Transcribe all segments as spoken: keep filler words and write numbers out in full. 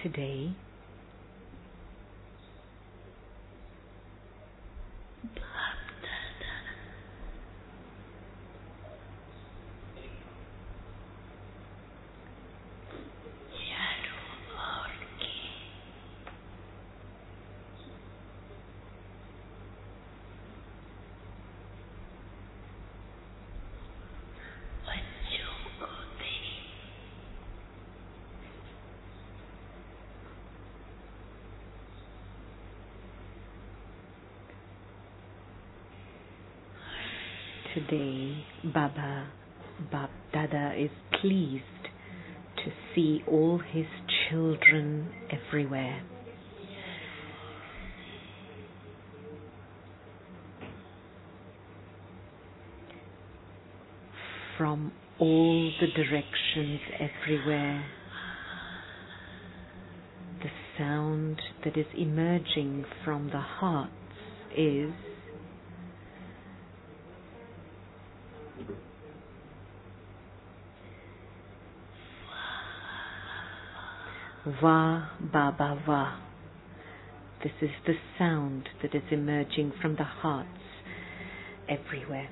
today, Today, Baba, Bab Dada is pleased to see all his children everywhere. From all the directions everywhere, the sound that is emerging from the hearts is Va Baba Va. This is the sound that is emerging from the hearts everywhere.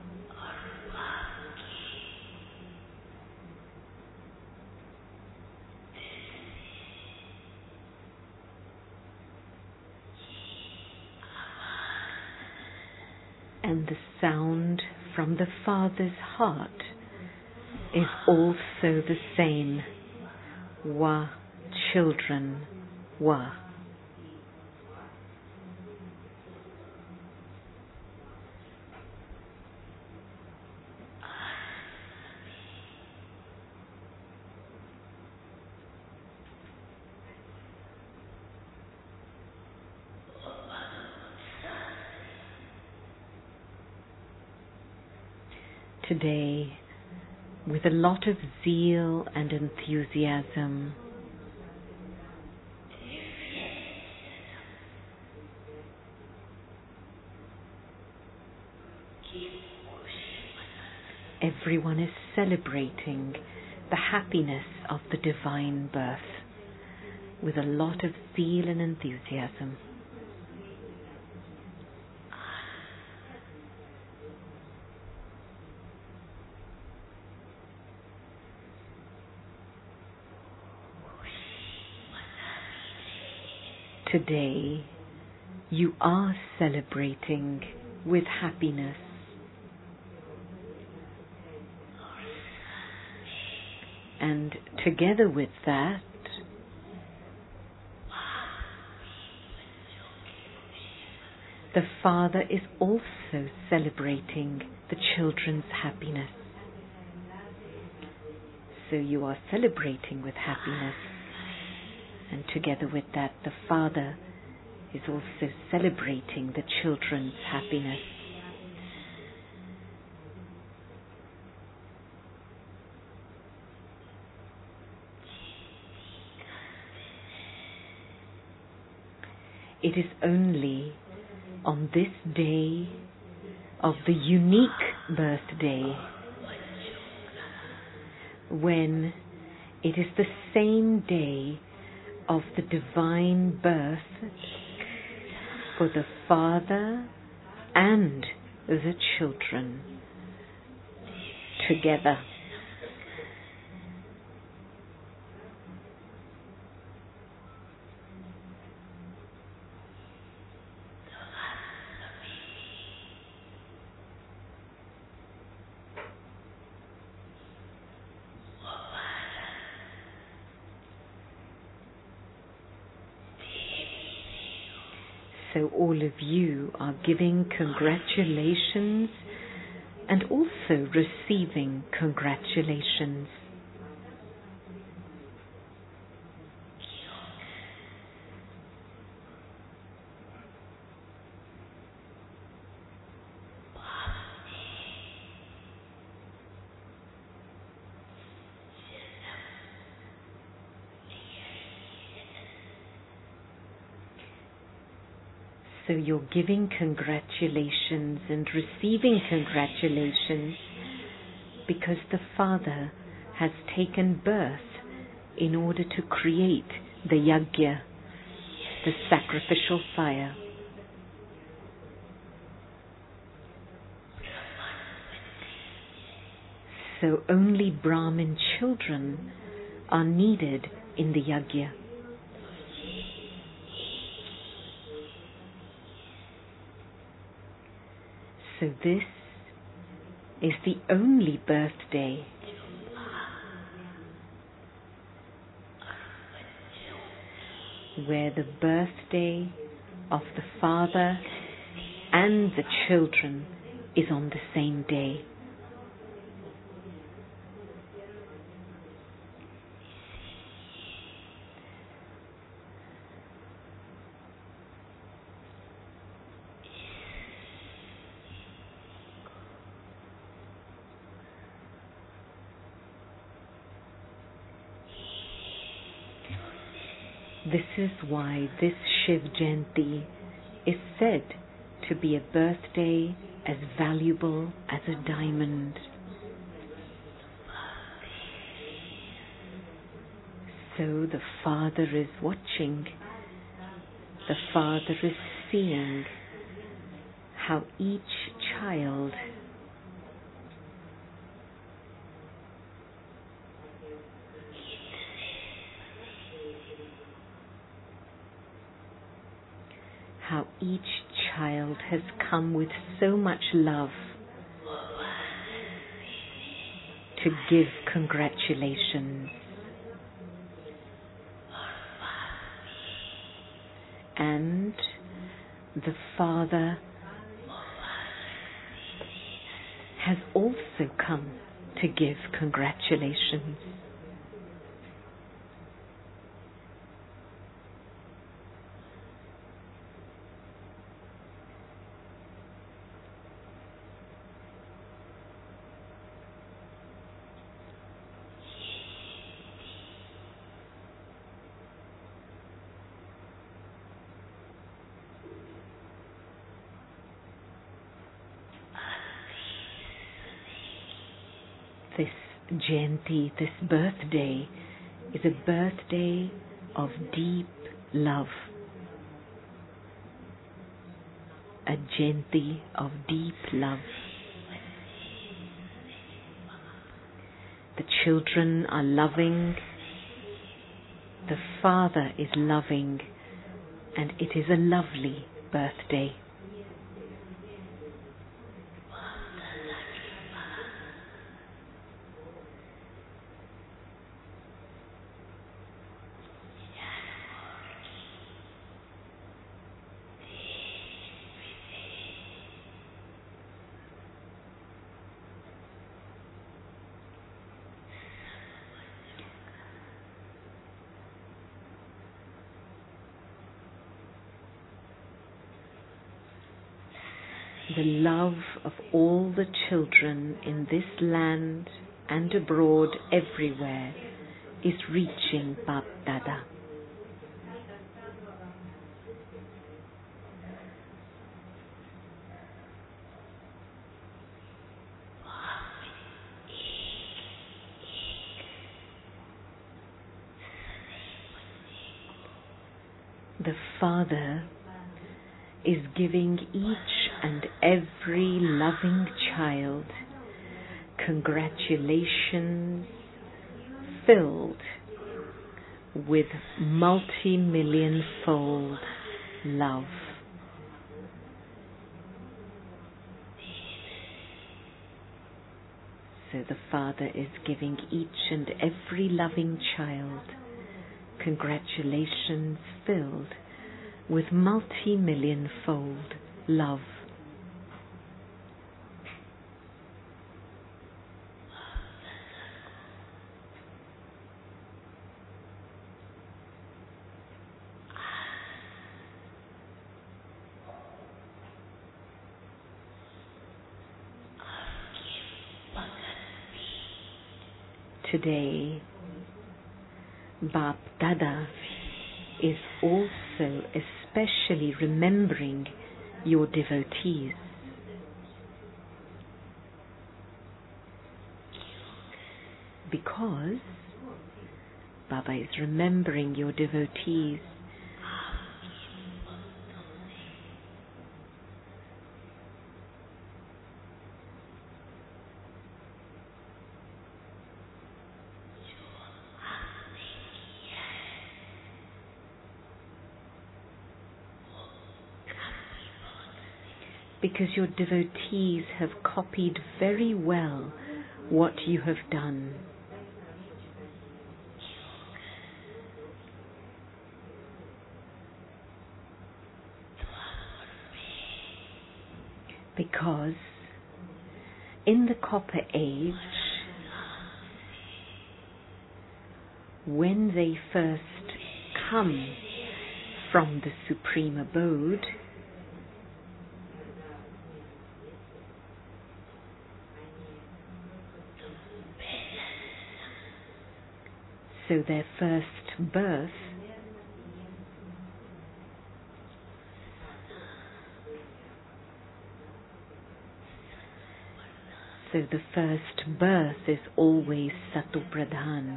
And the sound from the Father's heart is also the same. Wa, children, Wa. Today, with a lot of zeal and enthusiasm, everyone is celebrating the happiness of the divine birth with a lot of zeal and enthusiasm. Today, you are celebrating with happiness. And together with that, the Father is also celebrating the children's happiness. So you are celebrating with happiness. And together with that, the Father is also celebrating the children's happiness. It is only on this day of the unique birthday, when it is the same day of the divine birth for the Father and the children together. So all of you are giving congratulations and also receiving congratulations. So you're giving congratulations and receiving congratulations because the Father has taken birth in order to create the yajna, the sacrificial fire. So only Brahmin children are needed in the yajna. So this is the only birthday where the birthday of the father and the children is on the same day. This is why this Shiv Jayanti is said to be a birthday as valuable as a diamond. So the Father is watching, the Father is seeing how each child how each child has come with so much love to give congratulations. And the Father has also come to give congratulations. This Jayanti, this birthday, is a birthday of deep love. A Jayanti of deep love. The children are loving, the Father is loving, and it is a lovely birthday. The love of all the children in this land and abroad everywhere is reaching Bap Dada. The Father is giving each and every loving child congratulations filled with multi-million fold love. So the Father is giving each and every loving child congratulations filled with multi-million fold love. Today, Bap Dada is also especially remembering your devotees. Because Baba is remembering your devotees. Because your devotees have copied very well what you have done. Because in the Copper Age, when they first come from the Supreme Abode, so their first birth so the first birth is always Satopradhan.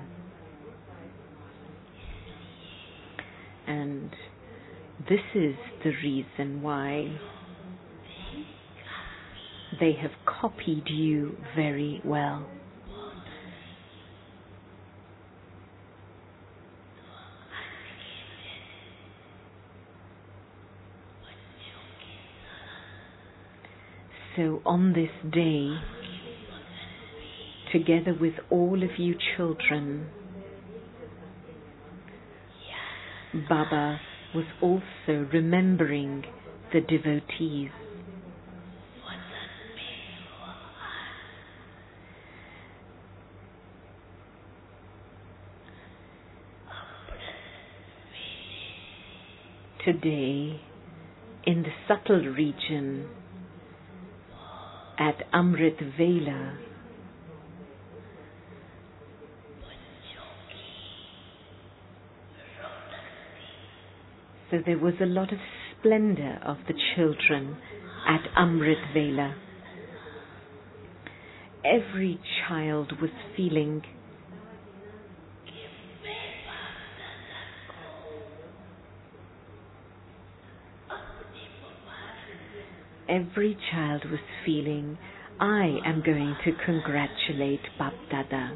And this is the reason why they have copied you very well. So on this day, together with all of you children, Baba was also remembering the devotees. Today, in the subtle region, at Amrit Vela, so there was a lot of splendor of the children at Amrit Vela. Every child was feeling Every child was feeling, I am going to congratulate Bap Dada.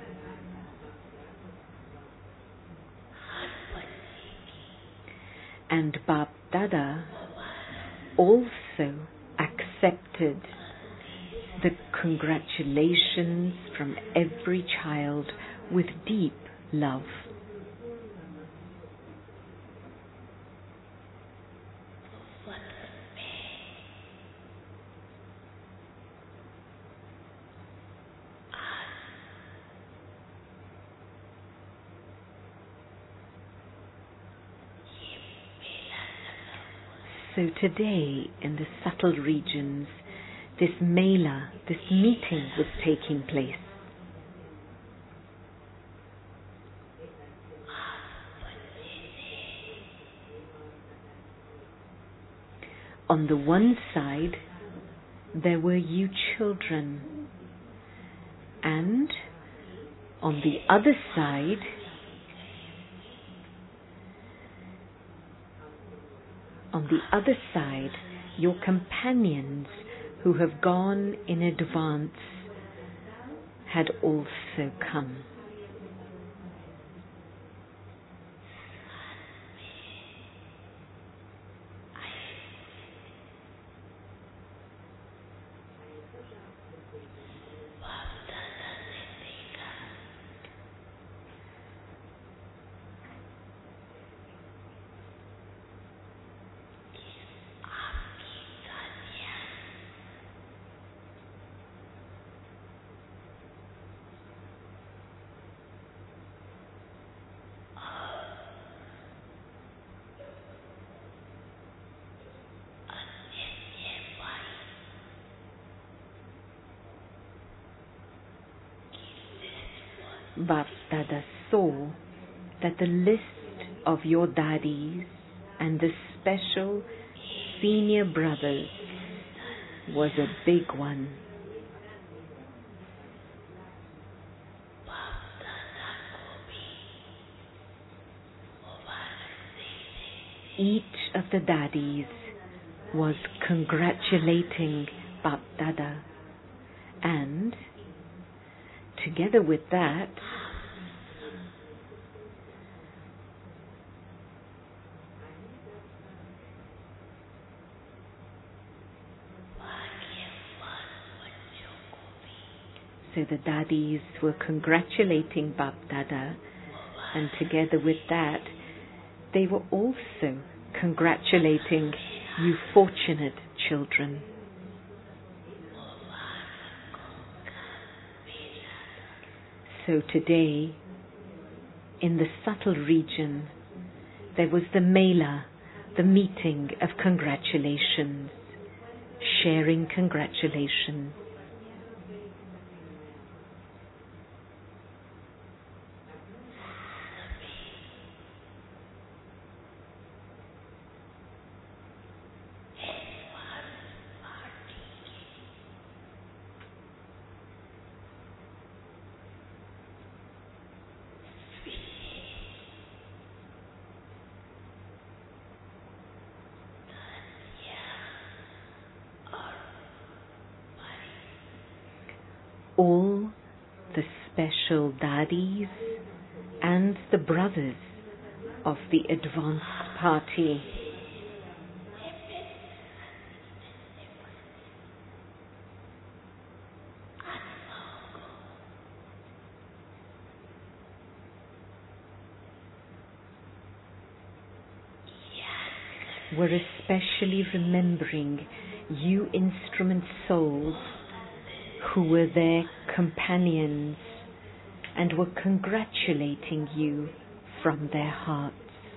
And Bap Dada also accepted the congratulations from every child with deep love. So today, in the subtle regions, this Mela, this meeting was taking place. On the one side, there were you children, and on the other side, On the other side, your companions who have gone in advance had also come. Bap Dada saw that the list of your daddies and the special senior brothers was a big one. each of the daddies was congratulating Bap Dada, and together with that, so the daddies were congratulating Bap Dada, and together with that, they were also congratulating you fortunate children. So today, in the subtle region, there was the Mela, the meeting of congratulations, sharing congratulations. All the special daddies and the brothers of the advanced party were especially remembering you instrument souls who were their companions and were congratulating you from their hearts.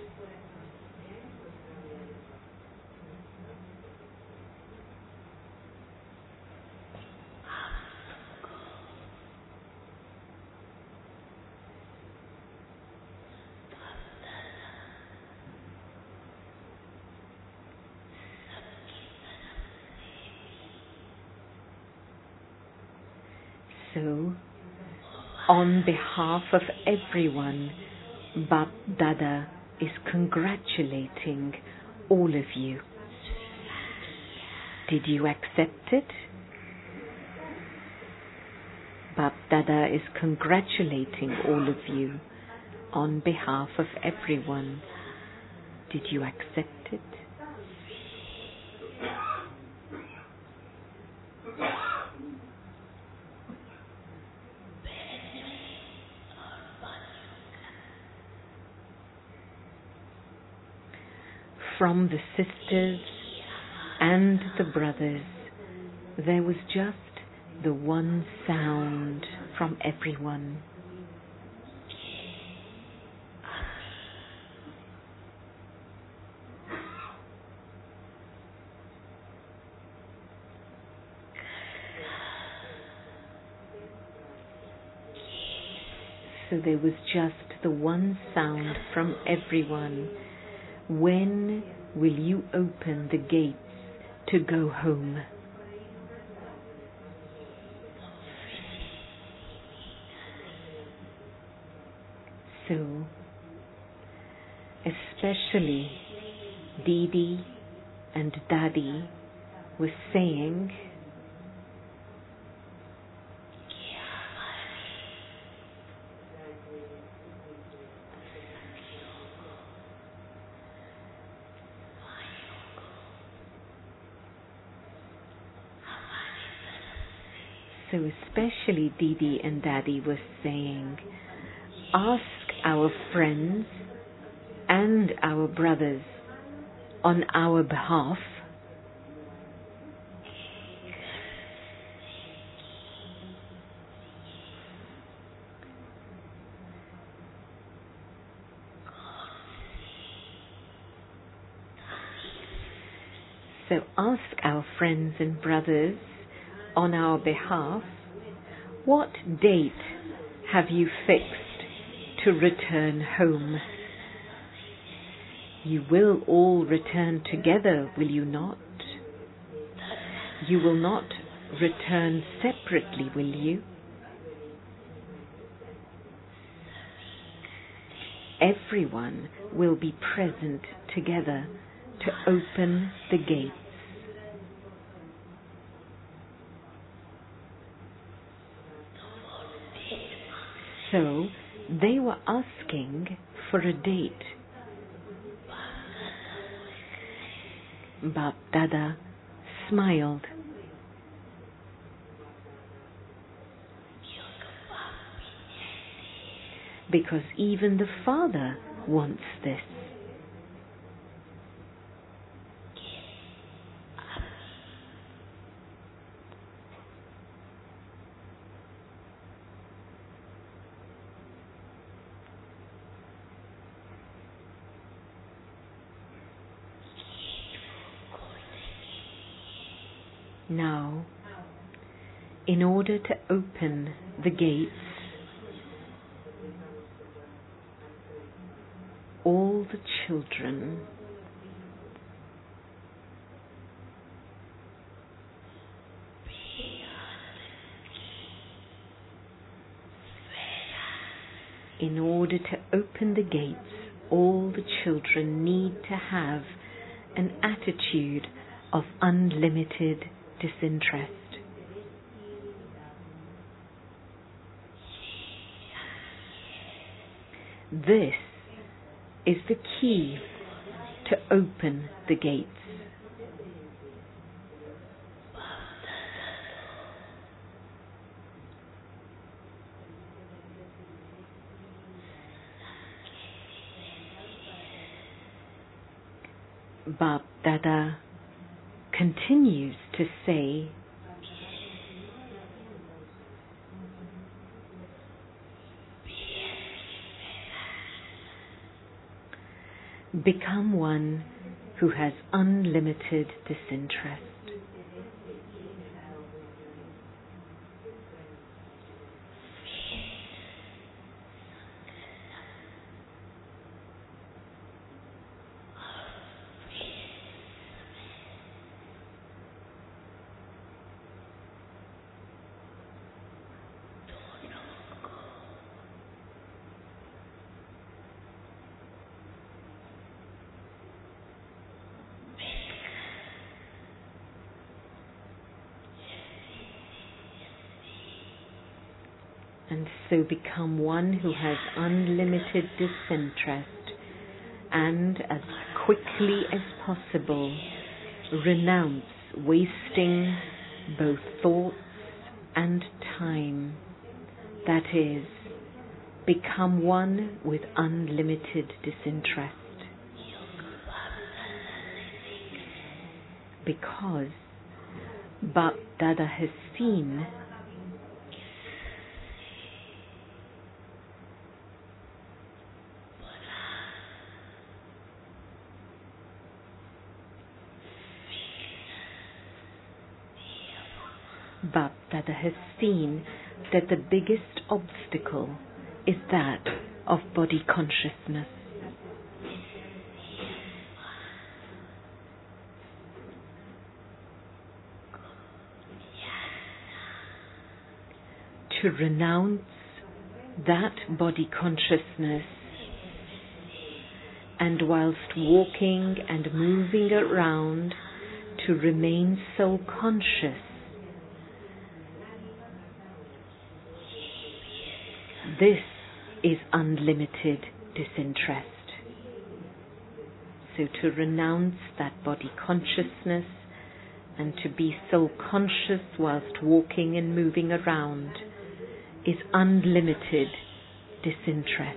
So, on behalf of everyone, Bap Dada is congratulating all of you. Did you accept it? Bap Dada is congratulating all of you on behalf of everyone. Did you accept it? From the sisters and the brothers, there was just the one sound from everyone. So there was just the one sound from everyone. When will you open the gates to go home? So, especially Didi and Daddy were saying, So especially Didi and Daddy were saying, ask our friends and our brothers on our behalf So ask our friends and brothers on our behalf, what date have you fixed to return home? You will all return together, will you not? You will not return separately, will you? everyone will be present together to open the gates. So they were asking for a date. Bap Dada smiled. Because even the Father wants this. Now, in order to open the gates, all the children in order to open the gates, all the children need to have an attitude of unlimited disinterest. This is the key to open the gates. Bap Dada continues to say, become one who has unlimited disinterest. And so become one who has unlimited disinterest, and as quickly as possible renounce wasting both thoughts and time. That is, become one with unlimited disinterest. Because Bap Dada has seen Bap Dada has seen that the biggest obstacle is that of body consciousness. To renounce that body consciousness, and whilst walking and moving around, to remain soul conscious. This is unlimited disinterest. So to renounce that body consciousness and to be soul conscious whilst walking and moving around is unlimited disinterest.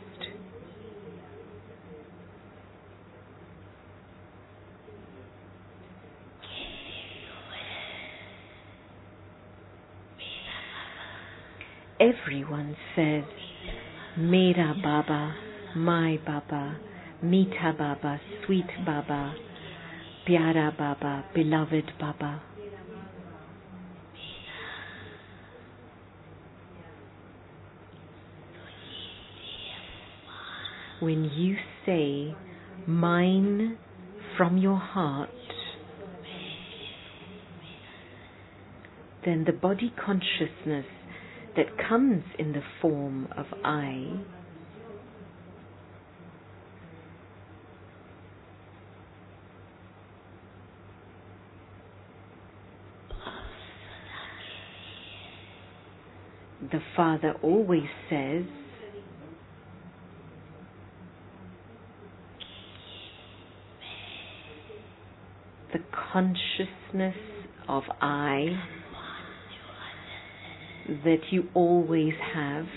Everyone says, Mera Baba, my Baba, Meeta Baba, sweet Baba, Pyara Baba, beloved Baba. When you say mine from your heart, then the body consciousness that comes in the form of I the Father always says, the consciousness of I that you always have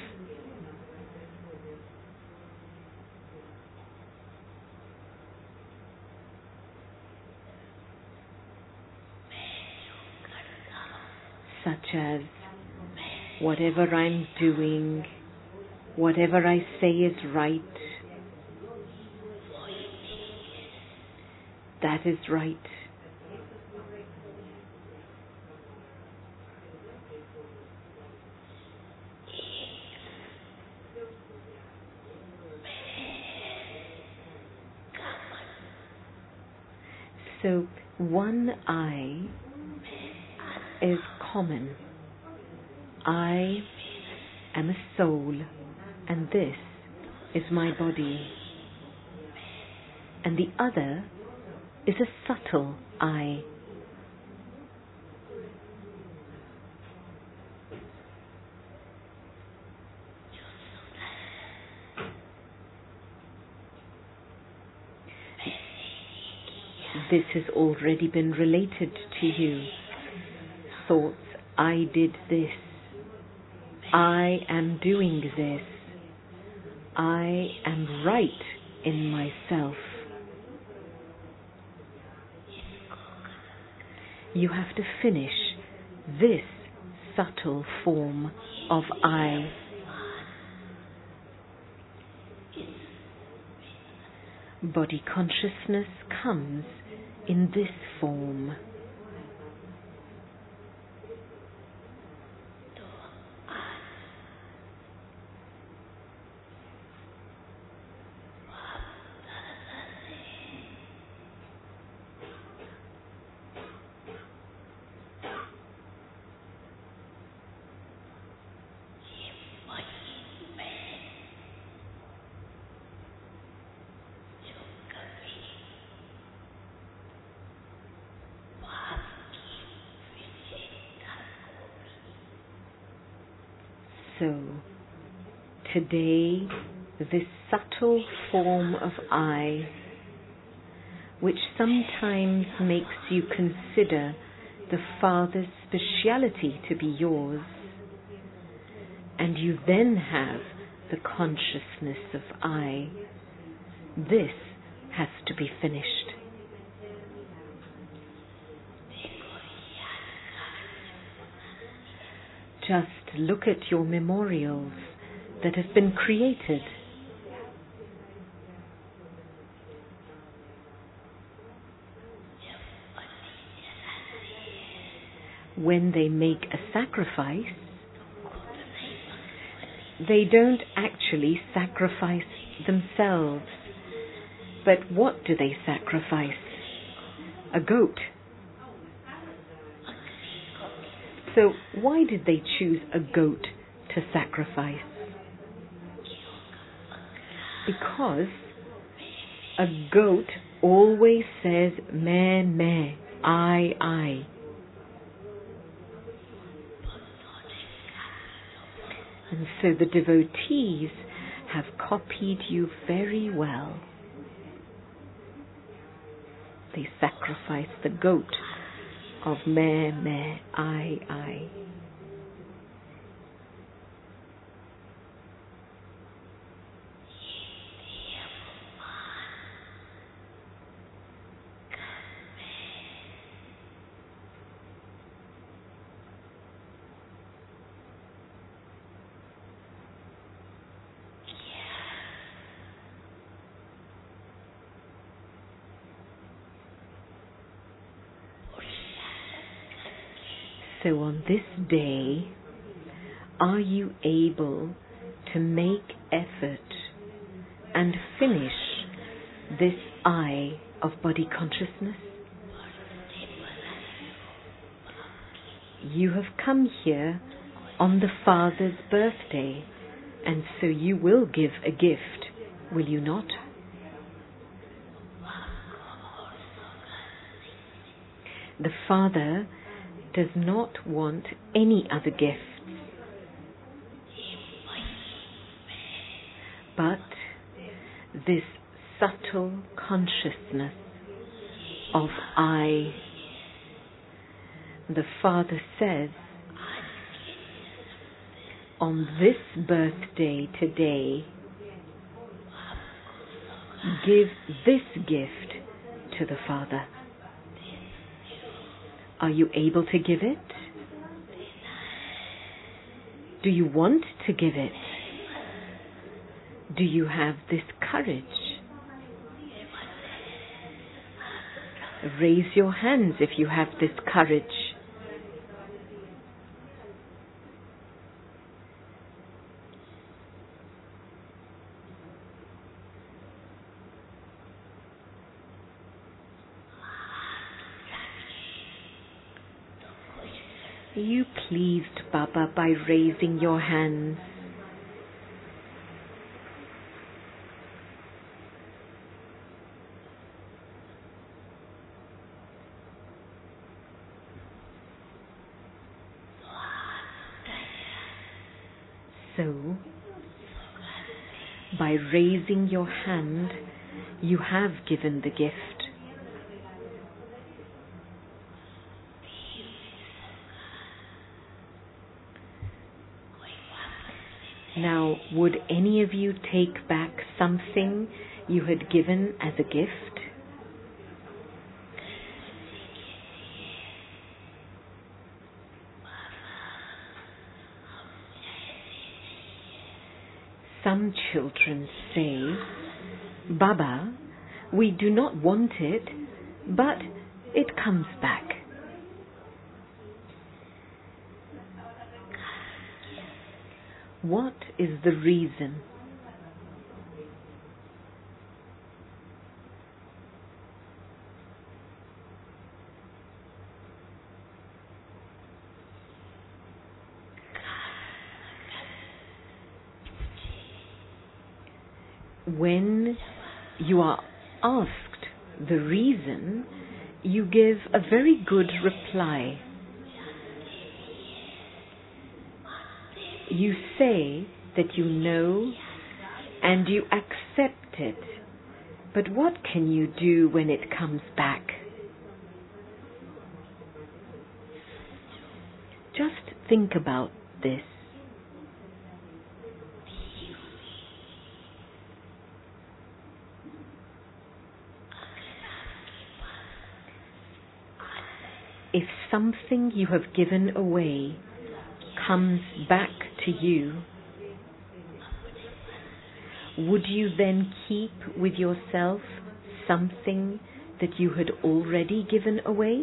such as whatever I'm doing, whatever I say is right, that is right. So one I is common. I am a soul, and this is my body. And the other is a subtle I. This has already been related to you. Thoughts, I did this. I am doing this. I am right in myself. You have to finish this subtle form of I. Body consciousness comes in this form. So, today, this subtle form of I, which sometimes makes you consider the Father's speciality to be yours, and you then have the consciousness of I, this has to be finished. Just look at your memorials that have been created. When they make a sacrifice, they don't actually sacrifice themselves. But what do they sacrifice? A goat. So why did they choose a goat to sacrifice? Because a goat always says meh, meh, I, I. And so the devotees have copied you very well. They sacrifice the goat of meh, meh, I, I. So on this day, are you able to make effort and finish this I of body consciousness? You have come here on the Father's birthday, and so you will give a gift, will you not? The Father does not want any other gifts. but this subtle consciousness of I. The Father says, on this birthday today, give this gift to the Father. Are you able to give it? Do you want to give it? Do you have this courage? Raise your hands if you have this courage. You pleased Baba by raising your hands. So, by raising your hand, you have given the gift. Now, would any of you take back something you had given as a gift? Some children say, Baba, we do not want it, but it comes back. What is the reason? When you are asked the reason, you give a very good reply. You say that you know and you accept it, but what can you do when it comes back? Just think about this. If something you have given away comes back to you, would you then keep with yourself something that you had already given away?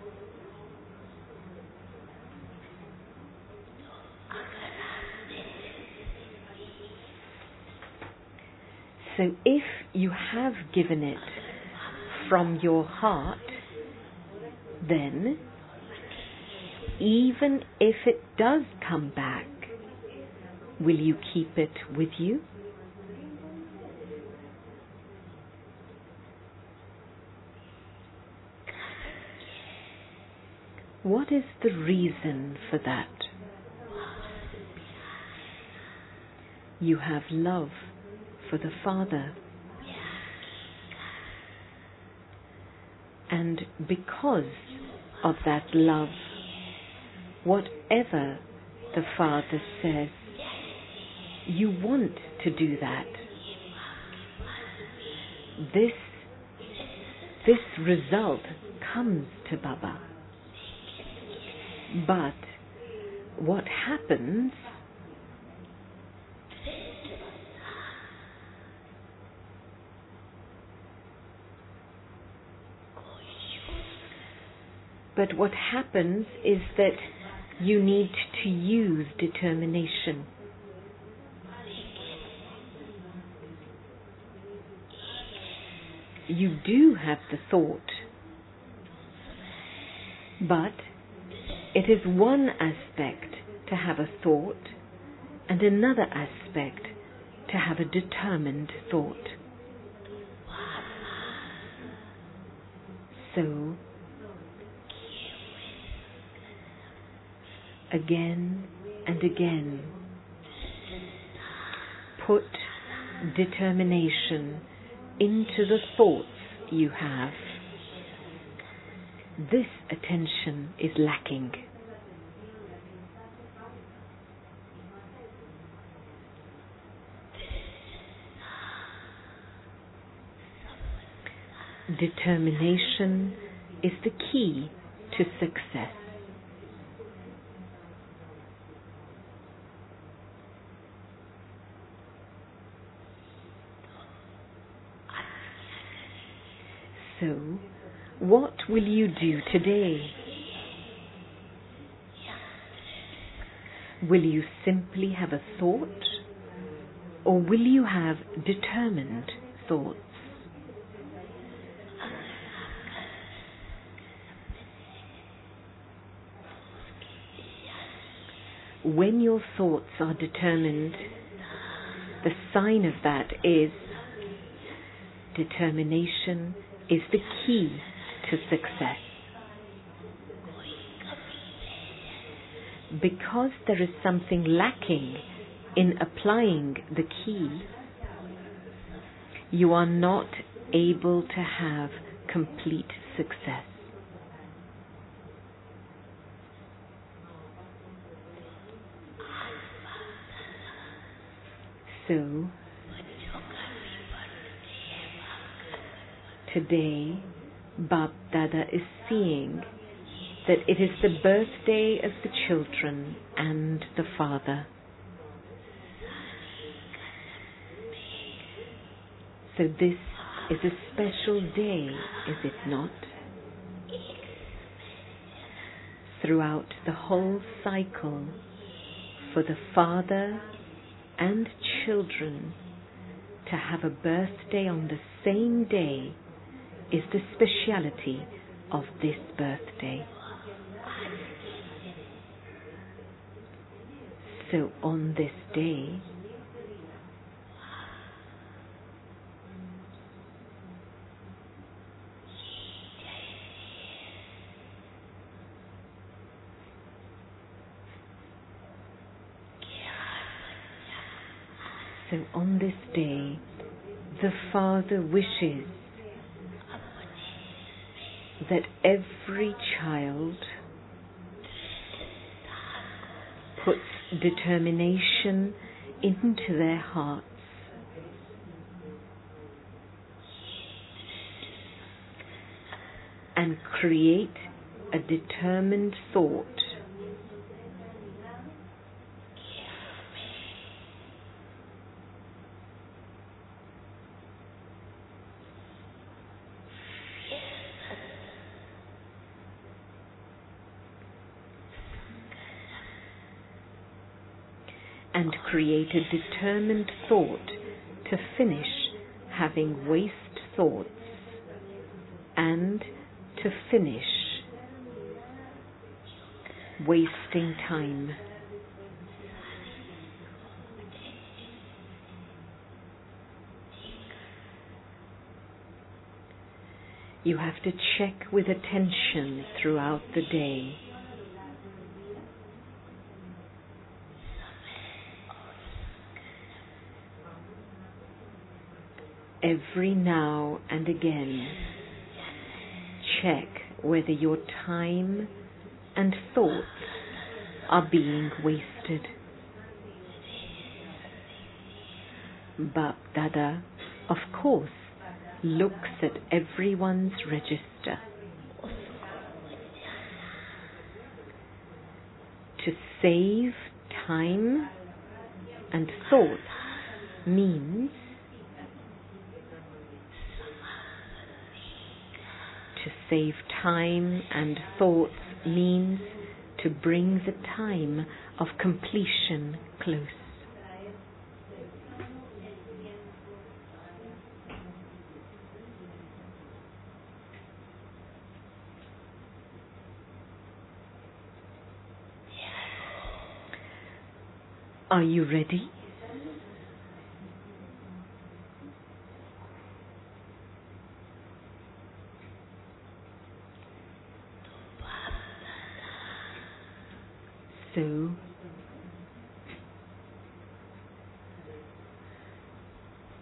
So if you have given it from your heart, then even if it does come back, will you keep it with you? What is the reason for that? You have love for the Father. And because of that love, whatever the Father says, you want to do that. This, this result comes to Baba. But what happens But what happens is that you need to use determination. You do have the thought, but it is one aspect to have a thought and another aspect to have a determined thought. So, again and again, put determination into the thoughts you have, this attention is lacking. Determination is the key to success. So, what will you do today? Will you simply have a thought, or will you have determined thoughts? When your thoughts are determined, the sign of that is determination is the key to success. Because there is something lacking in applying the key, you are not able to have complete success. So, today, Bap Dada is seeing that it is the birthday of the children and the Father. So this is a special day, is it not? Throughout the whole cycle, for the Father and children to have a birthday on the same day is the speciality of this birthday. So on this day, So on this day, the Father wishes that every child puts determination into their hearts and create a determined thought and create a determined thought to finish having waste thoughts and to finish wasting time. You have to check with attention throughout the day. Every now and again, check whether your time and thoughts are being wasted. Bap Dada, of course, looks at everyone's register. To save time and thoughts means To save time and thoughts means to bring the time of completion close. Are you ready? So,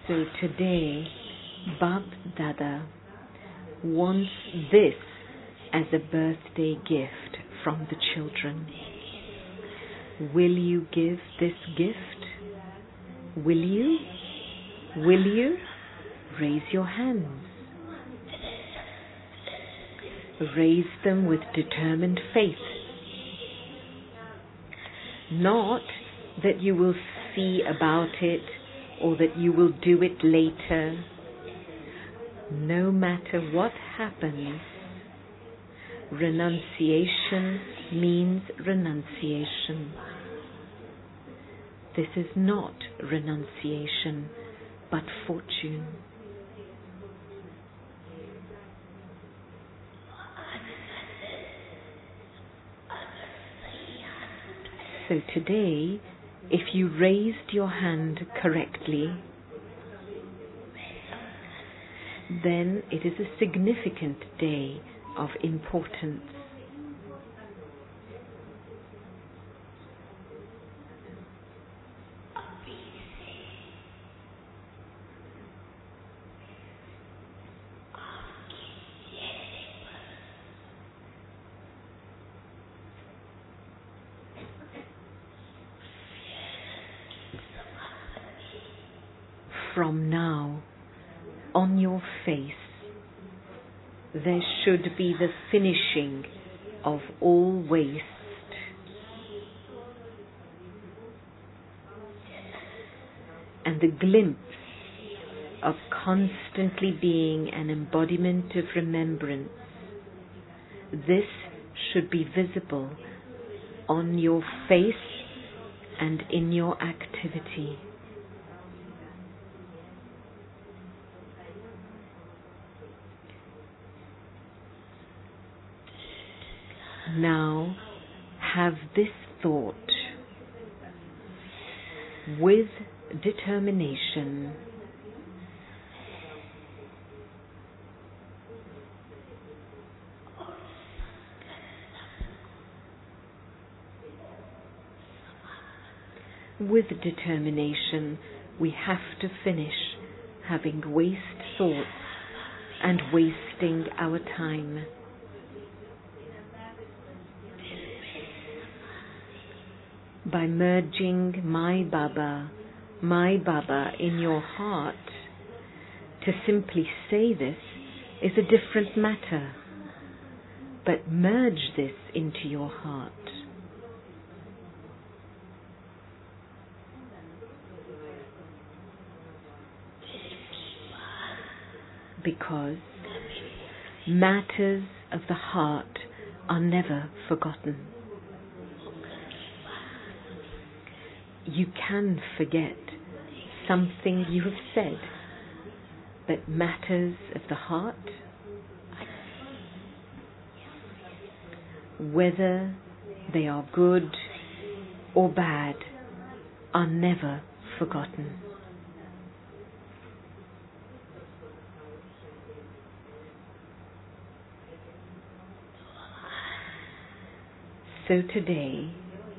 So today, Bap Dada wants this as a birthday gift from the children. Will you give this gift? Will you? Will you? Raise your hands. Raise them with determined faith. Not that you will see about it or that you will do it later. No matter what happens, renunciation means renunciation. This is not renunciation, but fortune. So today, if you raised your hand correctly, then it is a significant day of importance. From now, on your face, there should be the finishing of all waste. And the glimpse of constantly being an embodiment of remembrance. This should be visible on your face and in your activity. Now, have this thought with determination. With determination, we have to finish having waste thoughts and wasting our time. By merging my Baba, my Baba in your heart, to simply say this is a different matter, but merge this into your heart. Because matters of the heart are never forgotten. You can forget something you have said, but matters of the heart, whether they are good or bad, are never forgotten. So today,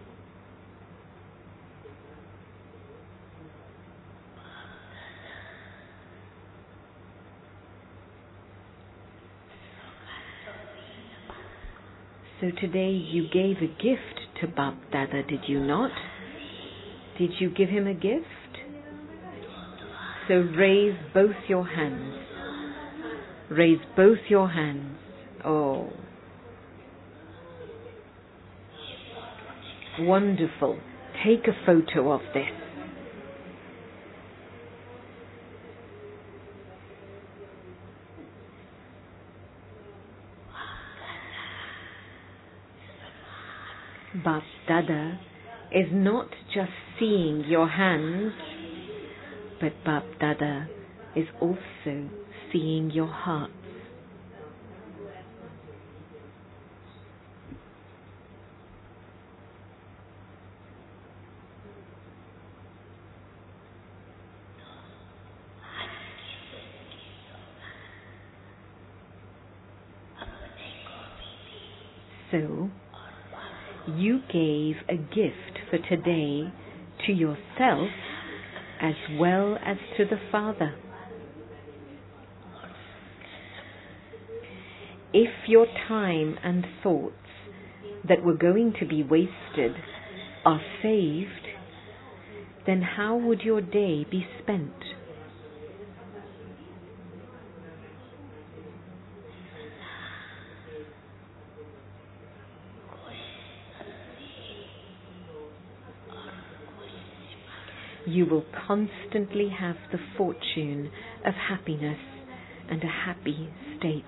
So today you gave a gift to Bap Dada, did you not? Did you give him a gift? So raise both your hands. Raise both your hands. Oh. Wonderful. Take a photo of this. Bap Dada is not just seeing your hands, but Bap Dada is also seeing your heart. So, you gave a gift for today to yourself as well as to the Father. If your time and thoughts that were going to be wasted are saved, then how would your day be spent? You will constantly have the fortune of happiness and a happy state.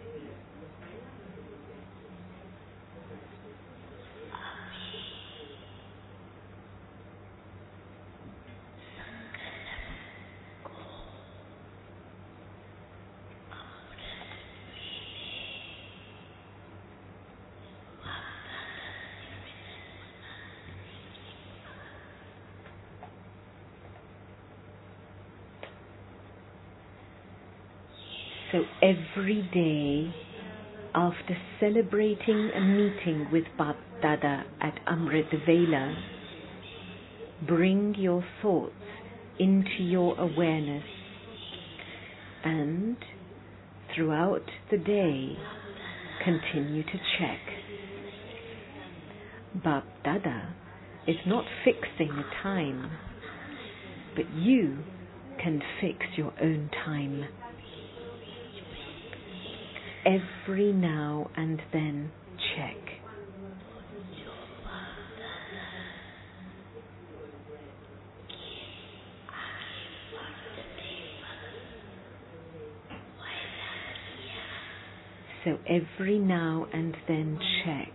So every day, after celebrating a meeting with Bap Dada at Amrit Vela, bring your thoughts into your awareness, and throughout the day, continue to check. Bap Dada is not fixing a time, but you can fix your own time. Every now and then check. So every now and then check.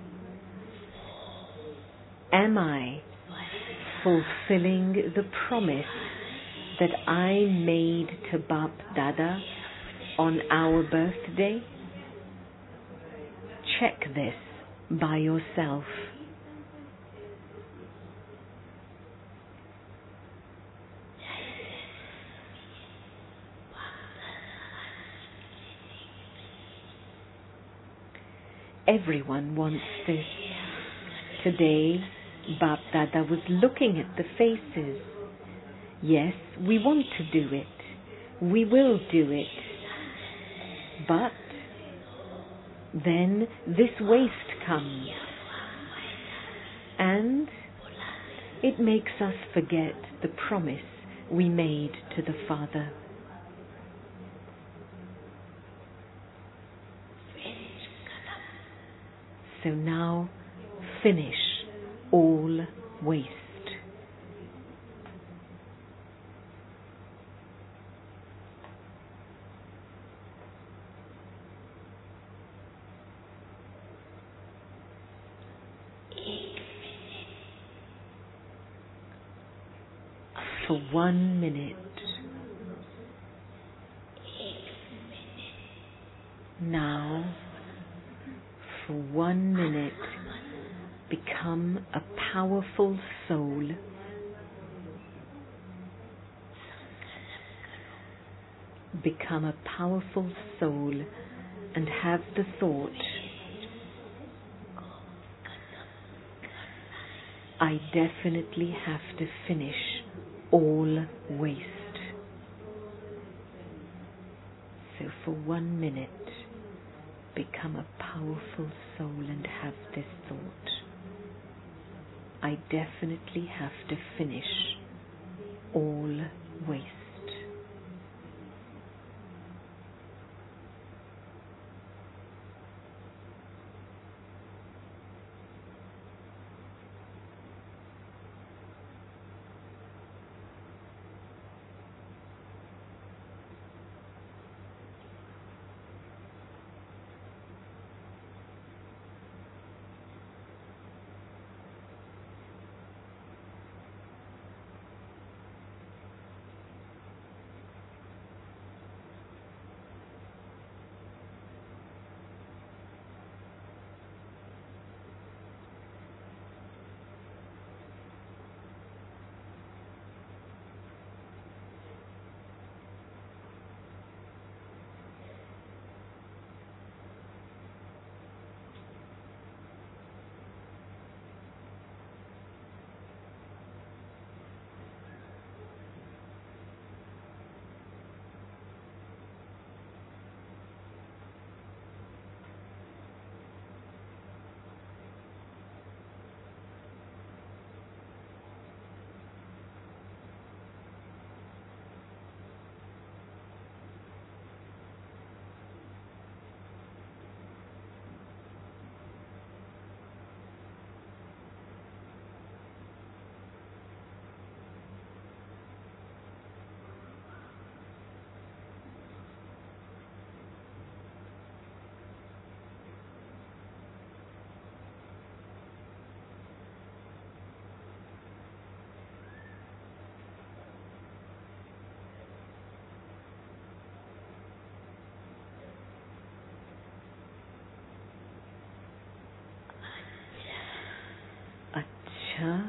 Am I fulfilling the promise that I made to Bap Dada on our birthday? Check this by yourself. Everyone wants this. Today, Bap Dada was looking at the faces. Yes, we want to do it. We will do it. But then this waste comes, and it makes us forget the promise we made to the Father. So now finish all waste. For one minute. Now, for one minute, become a powerful soul. Become a powerful soul and have the thought, I definitely have to finish all waste. So for one minute, become a powerful soul and have this thought. I definitely have to finish all waste. better.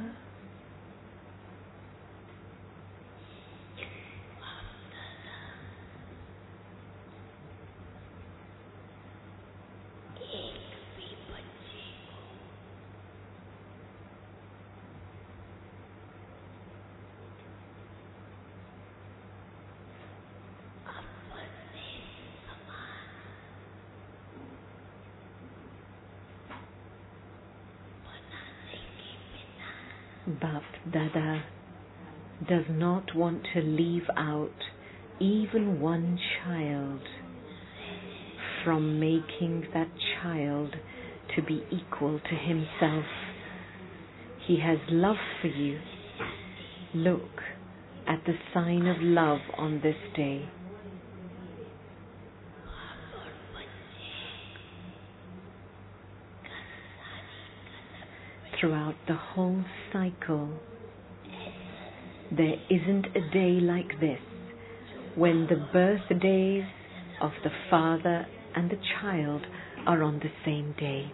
Bap Dada does not want to leave out even one child from making that child to be equal to himself. He has love for you. Look at the sign of love on this day. Throughout the whole cycle, there isn't a day like this when the birthdays of the father and the child are on the same day.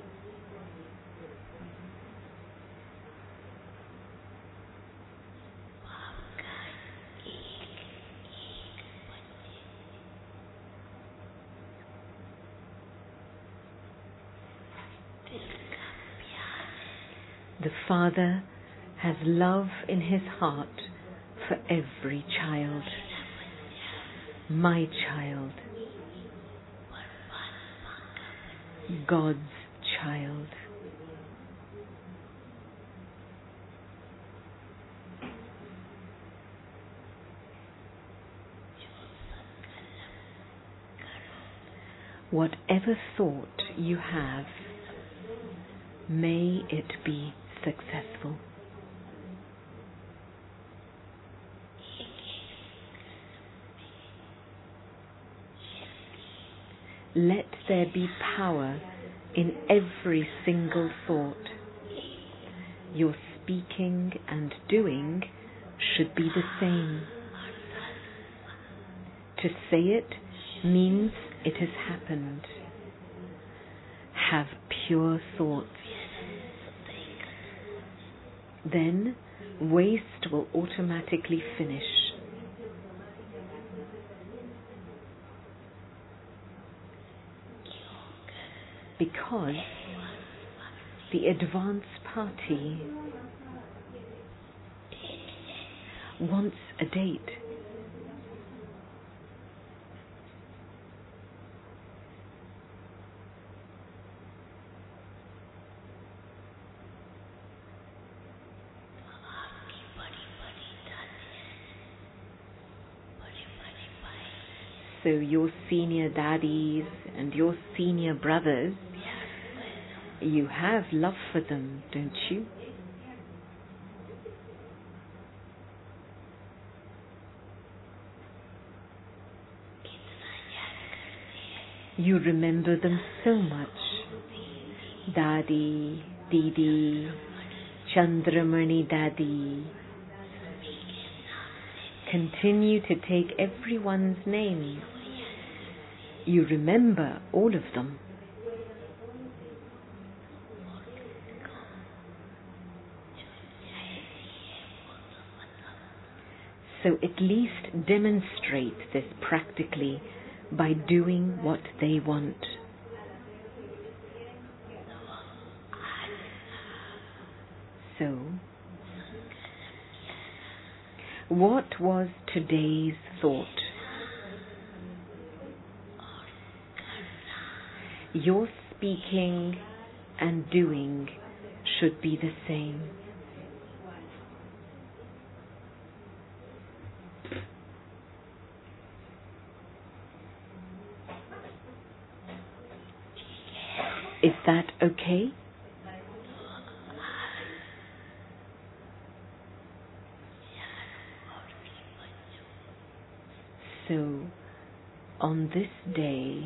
The Father has love in his heart for every child. My child. God's child. Whatever thought you have, may it be successful. Let there be power in every single thought. Your speaking and doing should be the same. To say it means it has happened. Have pure thoughts. Then waste will automatically finish. Because the advance party wants a date. So your senior daddies and your senior brothers, you have love for them, don't you? You remember them so much. Daddy, Didi, Chandramani Daddy. Continue to take everyone's name. You remember all of them. So at least demonstrate this practically by doing what they want. So, what was today's thought? Your speaking and doing should be the same. Is that okay? So, on this day,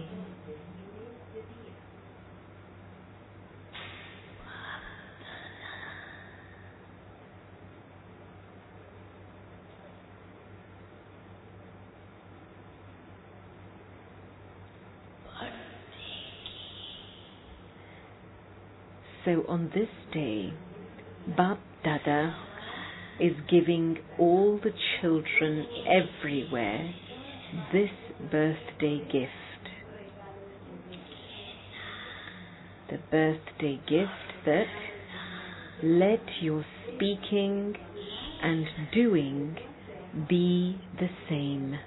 so on this day, Bap Dada is giving all the children everywhere this birthday gift. The birthday gift that let your speaking and doing be the same.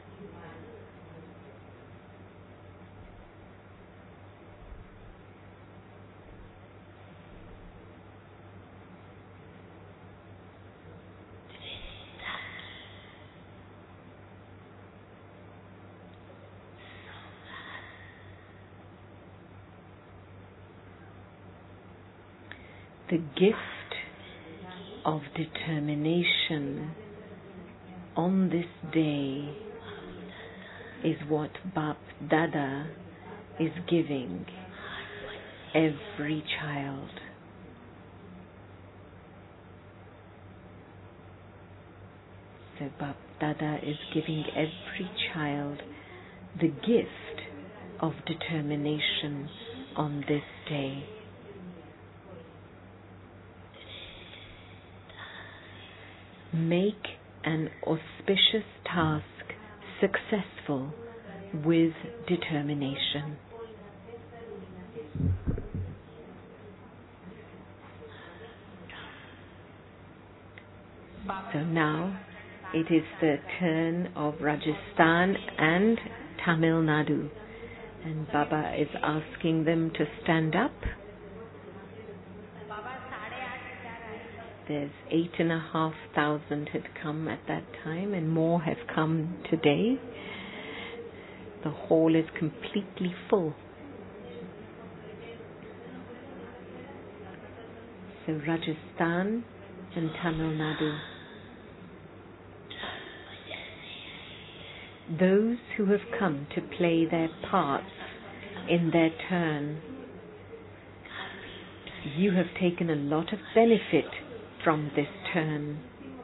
The gift of determination on this day is what Bap Dada is giving every child. So Bap Dada is giving every child the gift of determination on this day. Make an auspicious task successful with determination. So now it is the turn of Rajasthan and Tamil Nadu, and Baba is asking them to stand up. There's eight and a half thousand had come at that time, and more have come today. The hall is completely full. So Rajasthan and Tamil Nadu. Those who have come to play their parts in their turn, you have taken a lot of benefit from this turn.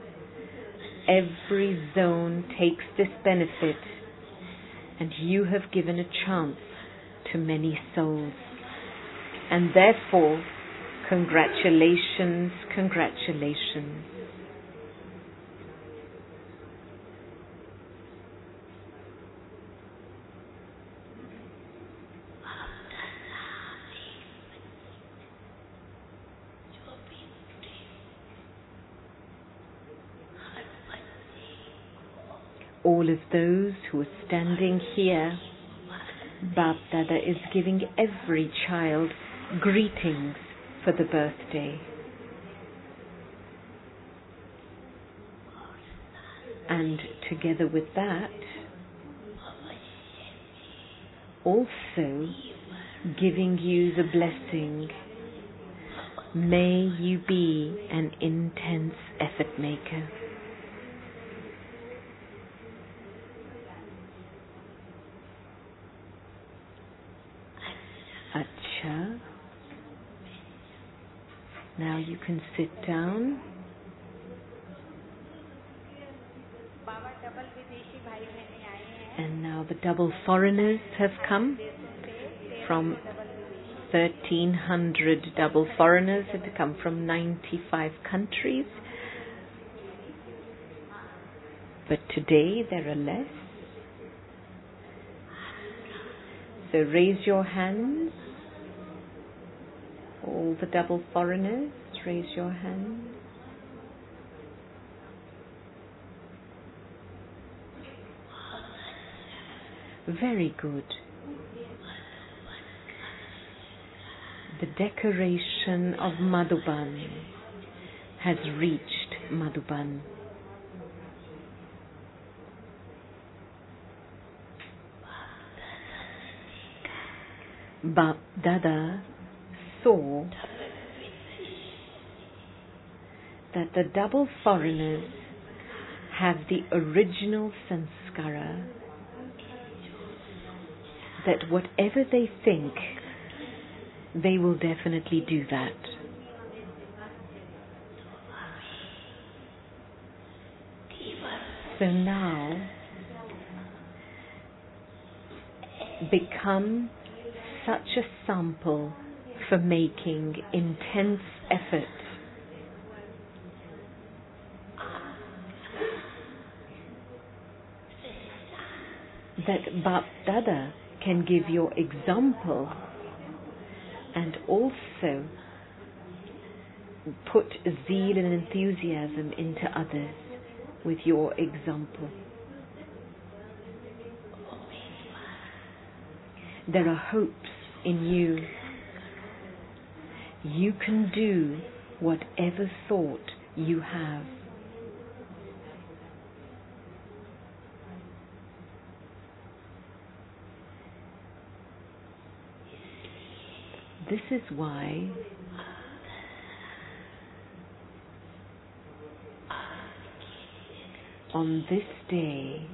Every zone takes this benefit, and you have given a chance to many souls. And therefore, congratulations, congratulations. All of those who are standing here, Bap Dada is giving every child greetings for the birthday. And together with that, also giving you the blessing. May you be an intense effort maker. Acha. Now you can sit down. And now the double foreigners have come. From thirteen hundred double foreigners have come from ninety-five countries. But today there are less. So raise your hands. All the double foreigners, raise your hands. Very good. The decoration of Madhuban has reached Madhuban. Bap Dada saw that the double foreigners have the original sanskara, that whatever they think, they will definitely do that. So now, become such a sample for making intense effort that Bap Dada can give your example and also put zeal and enthusiasm into others with your example. There are hopes in you. You can do whatever thought you have. This is why on this day,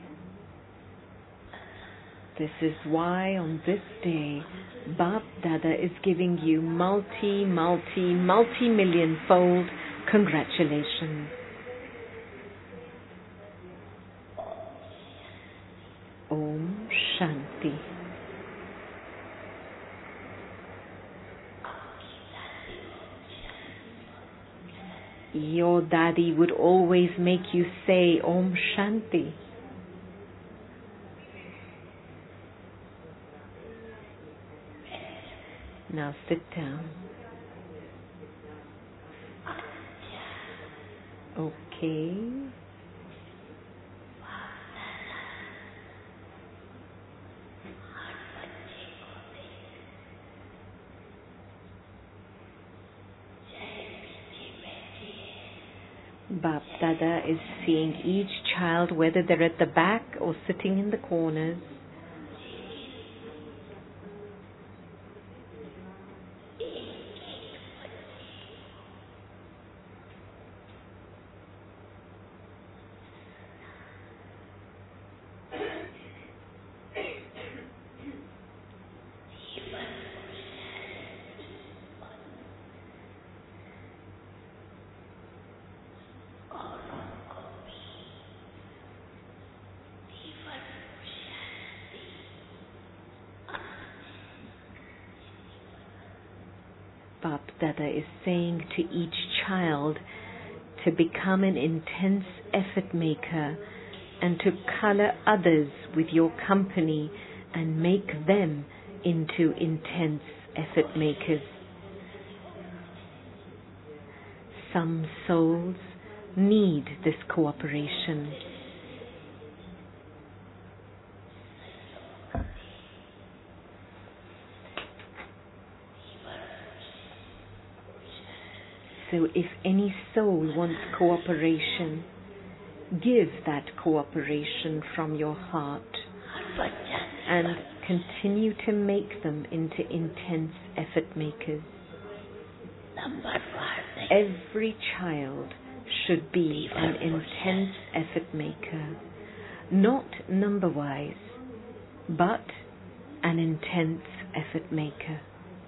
this is why on this day, Bap Dada is giving you multi, multi, multi-million fold congratulations. Om Shanti. Your daddy would always make you say Om Shanti. Now sit down. Okay. Bap Dada is seeing each child, whether they're at the back or sitting in the corners. Bap Dada is saying to each child to become an intense effort maker and to color others with your company and make them into intense effort makers. Some souls need this cooperation. So if any soul wants cooperation, give that cooperation from your heart and continue to make them into intense effort makers. Every child should be an intense effort maker, not number-wise, but an intense effort maker.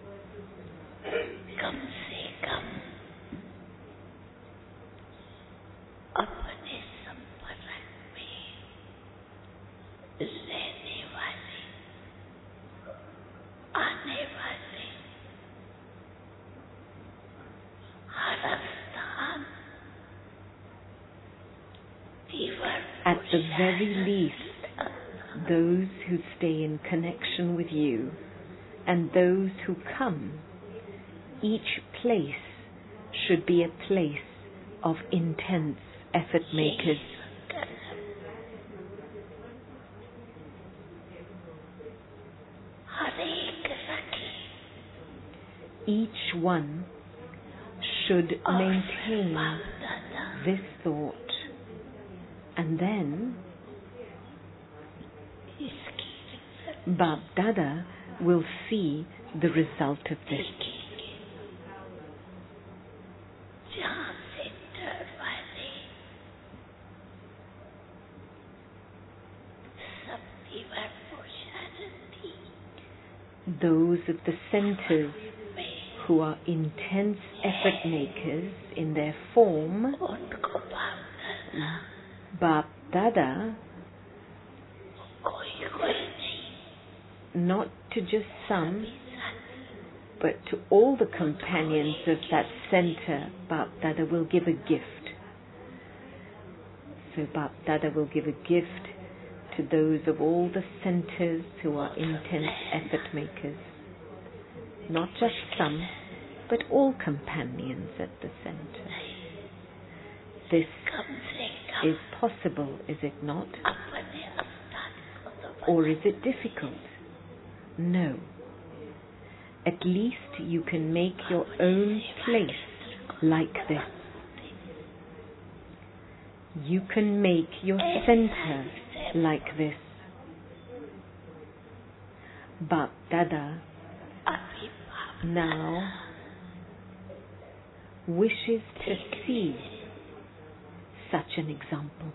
At the very least, those who stay in connection with you and those who come, each place should be a place of intense effort makers. Each one should maintain this thought, and then Bap Dada will see the result of this. Those of the centers who are intense effort makers in their form, Bap Dada, not to just some, but to all the companions of that center, Bap Dada will give a gift. So Bap Dada will give a gift to those of all the centers who are intense effort makers. Not just some, but all companions at the center. This is possible, is it not? Or is it difficult? No. At least you can make your own place like this. You can make your center like this. Bap Dada now wishes to see such an example.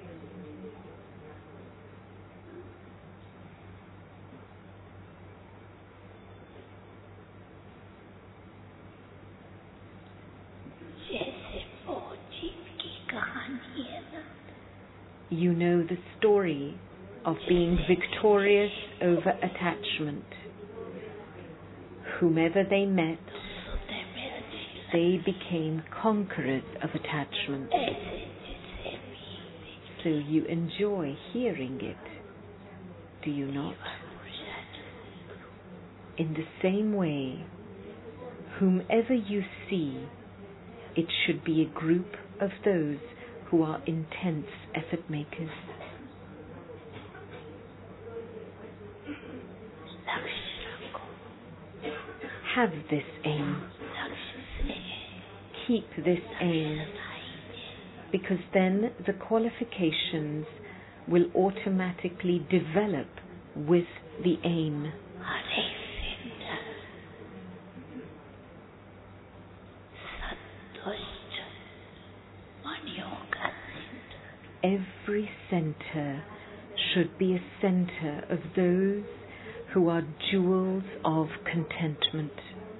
You know the story of being victorious over attachment. Whomever they met, they became conquerors of attachment. So you enjoy hearing it, do you not? In the same way, whomever you see, it should be a group of those who are intense effort makers. Have this aim. Keep this aim, because then the qualifications will automatically develop with the aim. Every center should be a center of those who are jewels of contentment.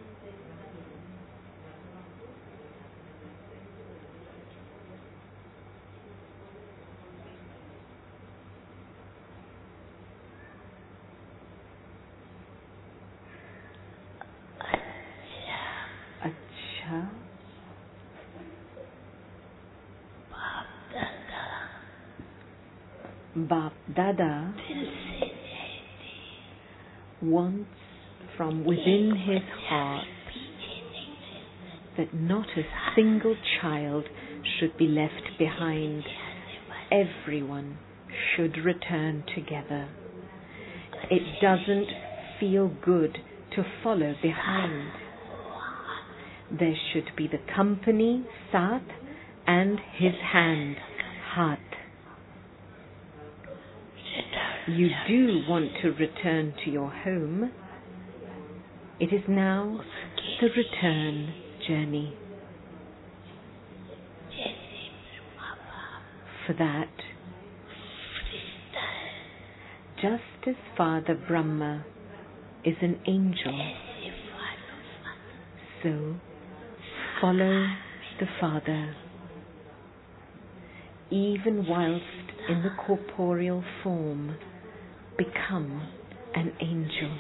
Acha. Bap Dada wants from within his heart that not a single child should be left behind. Everyone should return together. It doesn't feel good to follow behind. There should be the company, Sat, and his hand, Hat. You do want to return to your home. It is now the return journey. For that, just as Father Brahma is an angel, so follow the Father. Even whilst in the corporeal form, become an angel.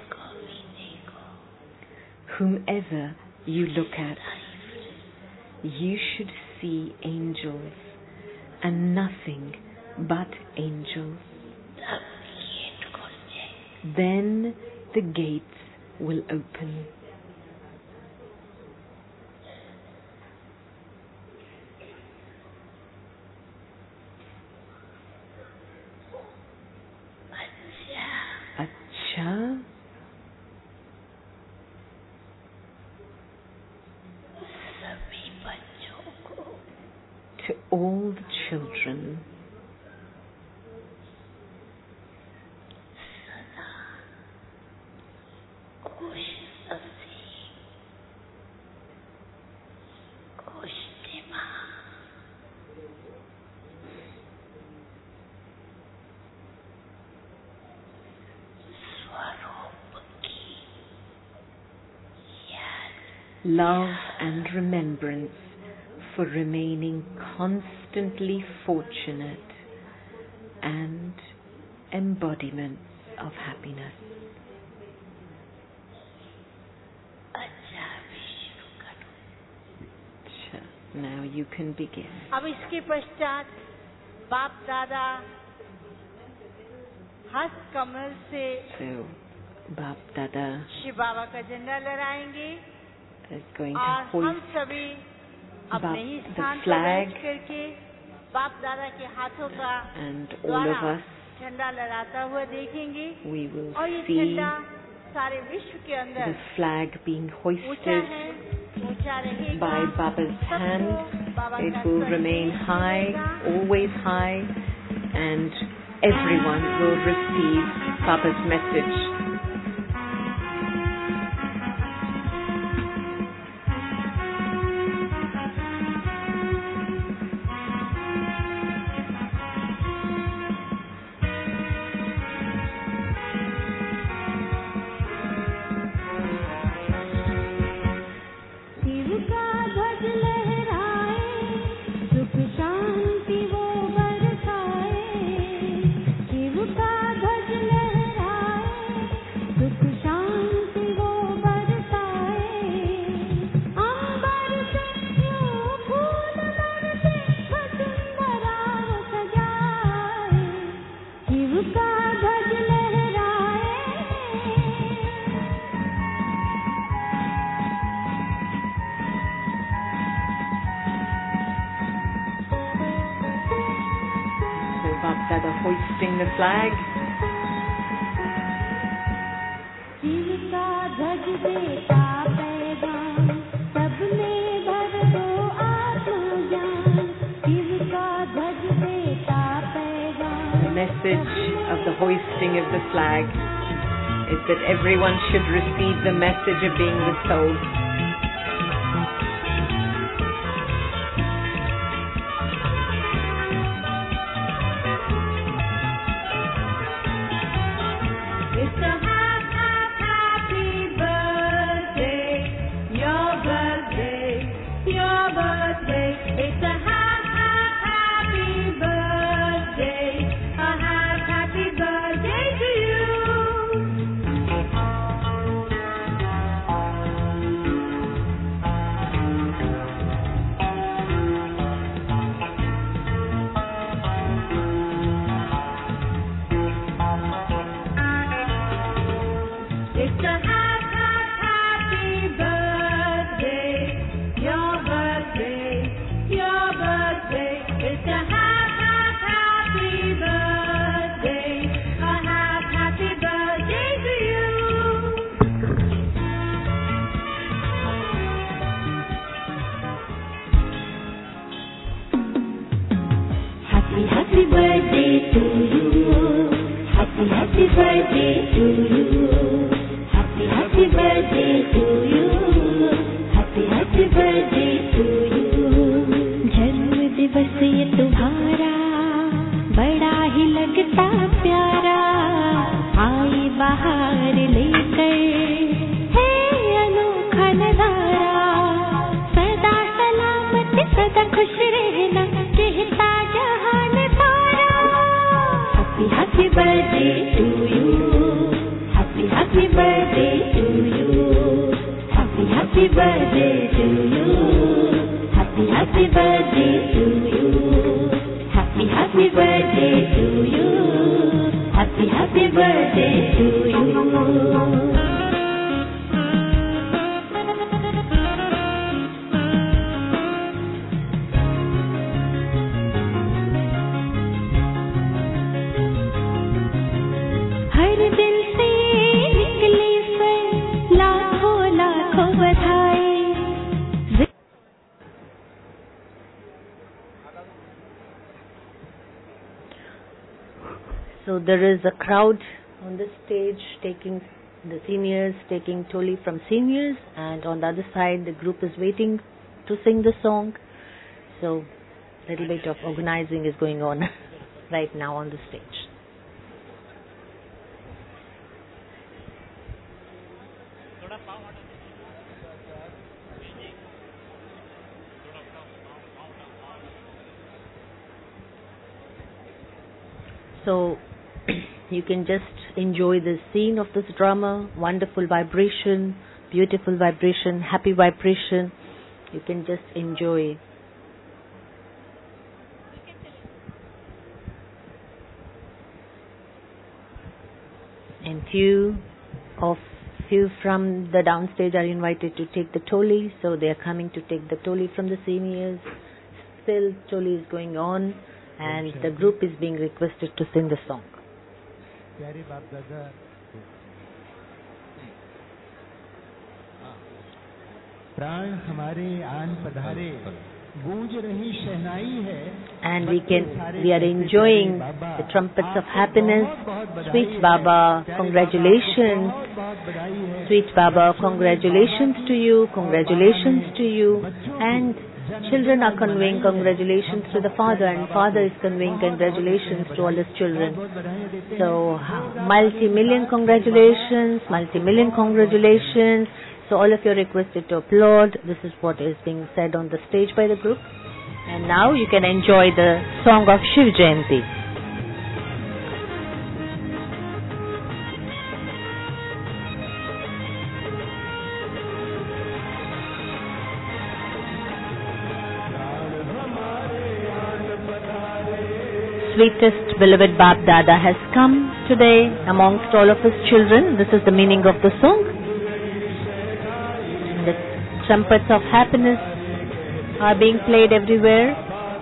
Whomever you look at, you should see angels and nothing but angels. Then the gates will open. Acha. To all the children, love and remembrance for remaining constantly fortunate and embodiments of happiness. Now you can begin. अब इसके पश्चात बाप दादा हस्त कमल से So, Bap Dada Shiv बाबा का झंडा लहराएंगे is going और to हम hoist सभी अपने ही the स्थान पर flag, बैठ करके बाप दादा के हाथों का and all द्वारा of us, झंडा लहराता हुआ देखेंगे we will और ये see झंडा सारे विश्व के अंदर the flag being ऊंचा hoisted है, ऊंचा रहेगा, by Baba's सबको hand. बाबा It का will remain संदेश high, मिलेगा। always high, and everyone will receive Baba's message. Shiv का ध्वज लहराए, सुख शांति वो बरसाए। शिव का ध्वज लहराए, सुख शांति वो बरसाए। अंबर से यूं फूल बरसे, वसुंधरा वो सजाए। शिव का ध्वज लहराए। So Bap Dada hoisting the flag. Shiv का ध्वज देता पैगाम, सब में भर दो आत्मज्ञान। शिव का ध्वज देता पैगाम। The message of the hoisting of the flag is that everyone should receive the message of being the soul. It's a hap, hap, happy birthday, your birthday, your birthday. It's a hap, hap, happy birthday, a hap, happy birthday to you. It's a hap, hap, happy birthday, your birthday, your birthday. It's a hap, hap, happy birthday, a hap, happy birthday to you. Happy, happy birthday to you. Happy, happy birthday to you. Happy, happy birthday to you. Happy, happy birthday to you. जन्म दिवस ये तुम्हारा बड़ा ही लगता प्यारा। आई बाहर लेकर है अनोखा नजारा। सदा सलामत सदा खुश रहना कहता जहान सारा। Happy, happy birthday to you. Happy, happy birthday to you. Happy, happy birthday to you. Happy, happy birthday to you. Happy, happy birthday to you. Happy, happy birthday to you. हर दिल से निकले स्वर लाखों लाखों बधाई। So there is a crowd on the stage taking the seniors, taking Toli from seniors, and on the other side the group is waiting to sing the song. So a little bit of organizing is going on right now on the stage. So you can just enjoy the scene of this drama, wonderful vibration, beautiful vibration, happy vibration. You can just enjoy. And few of few from the downstage are invited to take the toli, so they are coming to take the toli from the seniors. Still, toli is going on, and the group is being requested to sing the song. प्राण हमारे आन पधारे गूंज रही शहनाई है. And we can, we are enjoying the trumpets of happiness. Sweet Baba, congratulations. Sweet Baba, congratulations to you, congratulations to you. And children are conveying congratulations to the father, and father is conveying congratulations to all his children. So, multi-million congratulations, multi-million congratulations. So all of you are requested to applaud. This is what is being said on the stage by the group. And now you can enjoy the song of Shiv Jayanti. Sweetest beloved Bap Dada has come today amongst all of his children. This is the meaning of the song. The trumpets of happiness are being played everywhere.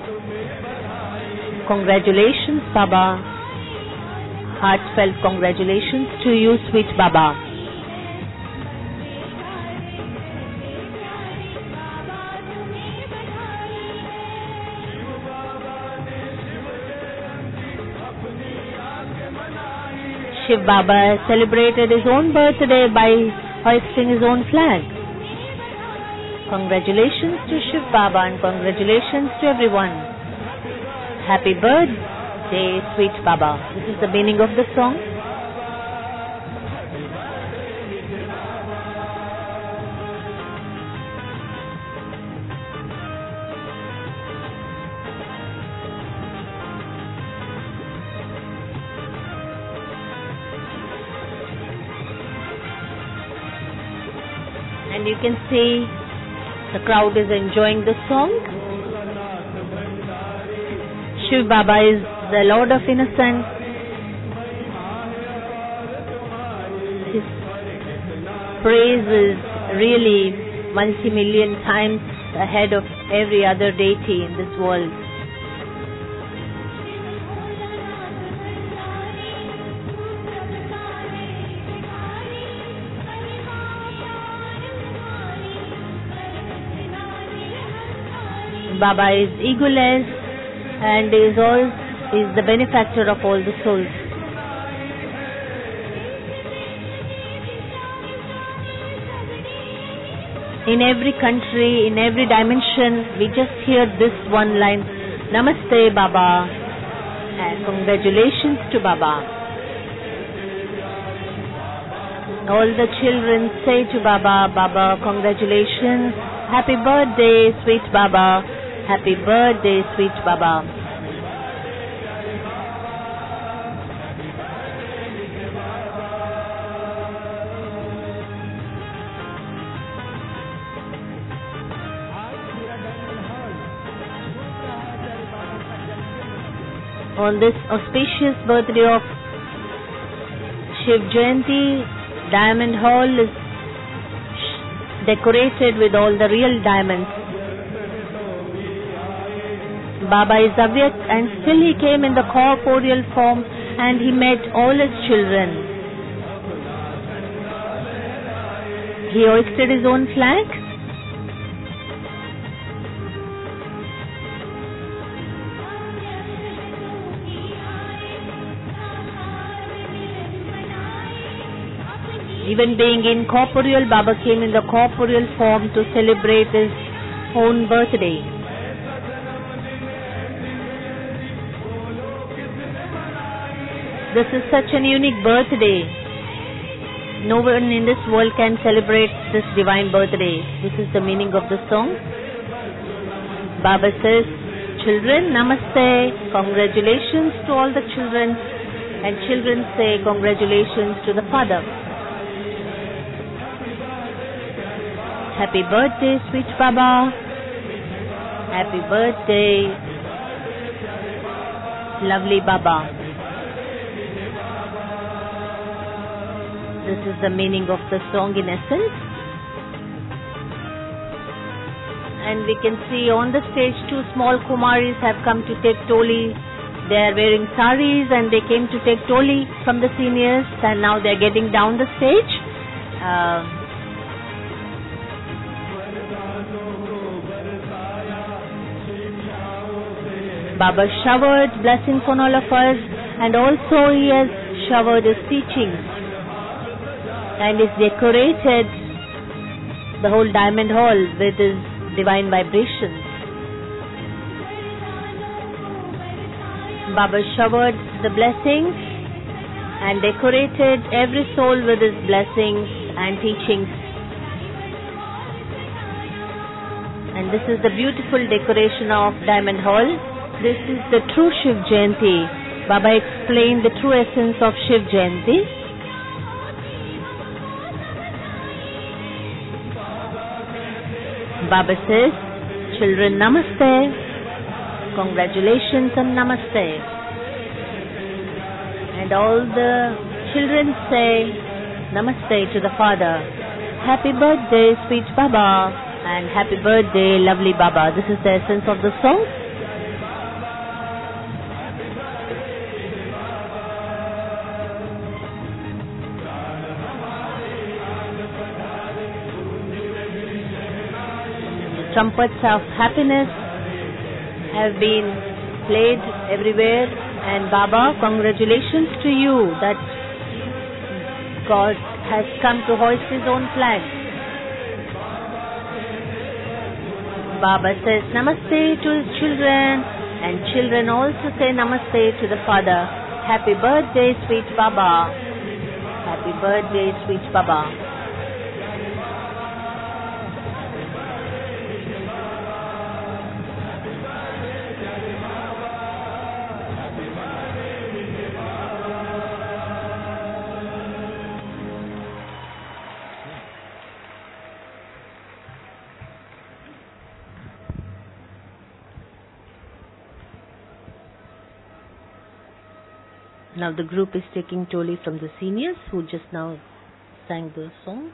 Congratulations, Baba. Heartfelt congratulations to you, sweet Baba. Shiv Baba has celebrated his own birthday by hoisting his own flag. Congratulations to Shiv Baba and congratulations to everyone. Happy birthday, sweet Baba. This is the meaning of the song. And you can see the crowd is enjoying the song. Shiv Baba is the Lord of Innocence. His praise is really multi-million times ahead of every other deity in this world. Baba is egoless and is all is the benefactor of all the souls. In every country, in every dimension, we just hear this one line, Namaste Baba, and congratulations to Baba. All the children say to Baba, Baba, congratulations, happy birthday, sweet Baba. Happy birthday, sweet Baba. On this auspicious birthday of Shiv Jayanti, Diamond Hall is decorated with all the real diamonds. Baba is Avyakt, and still he came in the corporeal form and he met all his children. He hoisted his own flag. Even being incorporeal, Baba came in the corporeal form to celebrate his own birthday. This is such an unique birthday. No one in this world can celebrate this divine birthday. This is the meaning of the song. Baba says, children, namaste, congratulations to all the children, and children say congratulations to the father. Happy birthday, sweet Baba. Happy birthday, lovely Baba. This is the meaning of the song in essence. And we can see on the stage two small Kumaris have come to take Toli. They are wearing saris and they came to take Toli from the seniors, and now they are getting down the stage. Uh, Baba showered blessings on all of us, and also he has showered his teachings and is decorated the whole diamond hall with his divine vibrations. Baba showered the blessings and decorated every soul with his blessings and teachings. And this is the beautiful decoration of Diamond Hall. This is the true Shiv Jayanti. Baba explained the true essence of Shiv Jayanti. Baba says, children, namaste. Congratulations and namaste. And all the children say namaste to the father. Happy birthday, sweet Baba, and happy birthday, lovely Baba. This is the essence of the song. The trumpets of happiness have been played everywhere, and Baba, congratulations to you that God has come to hoist his own flag. Baba says namaste to his children, and children also say namaste to the father. Happy birthday, sweet Baba. Happy birthday, sweet Baba. Now the group is taking Toli from the seniors who just now sang the song.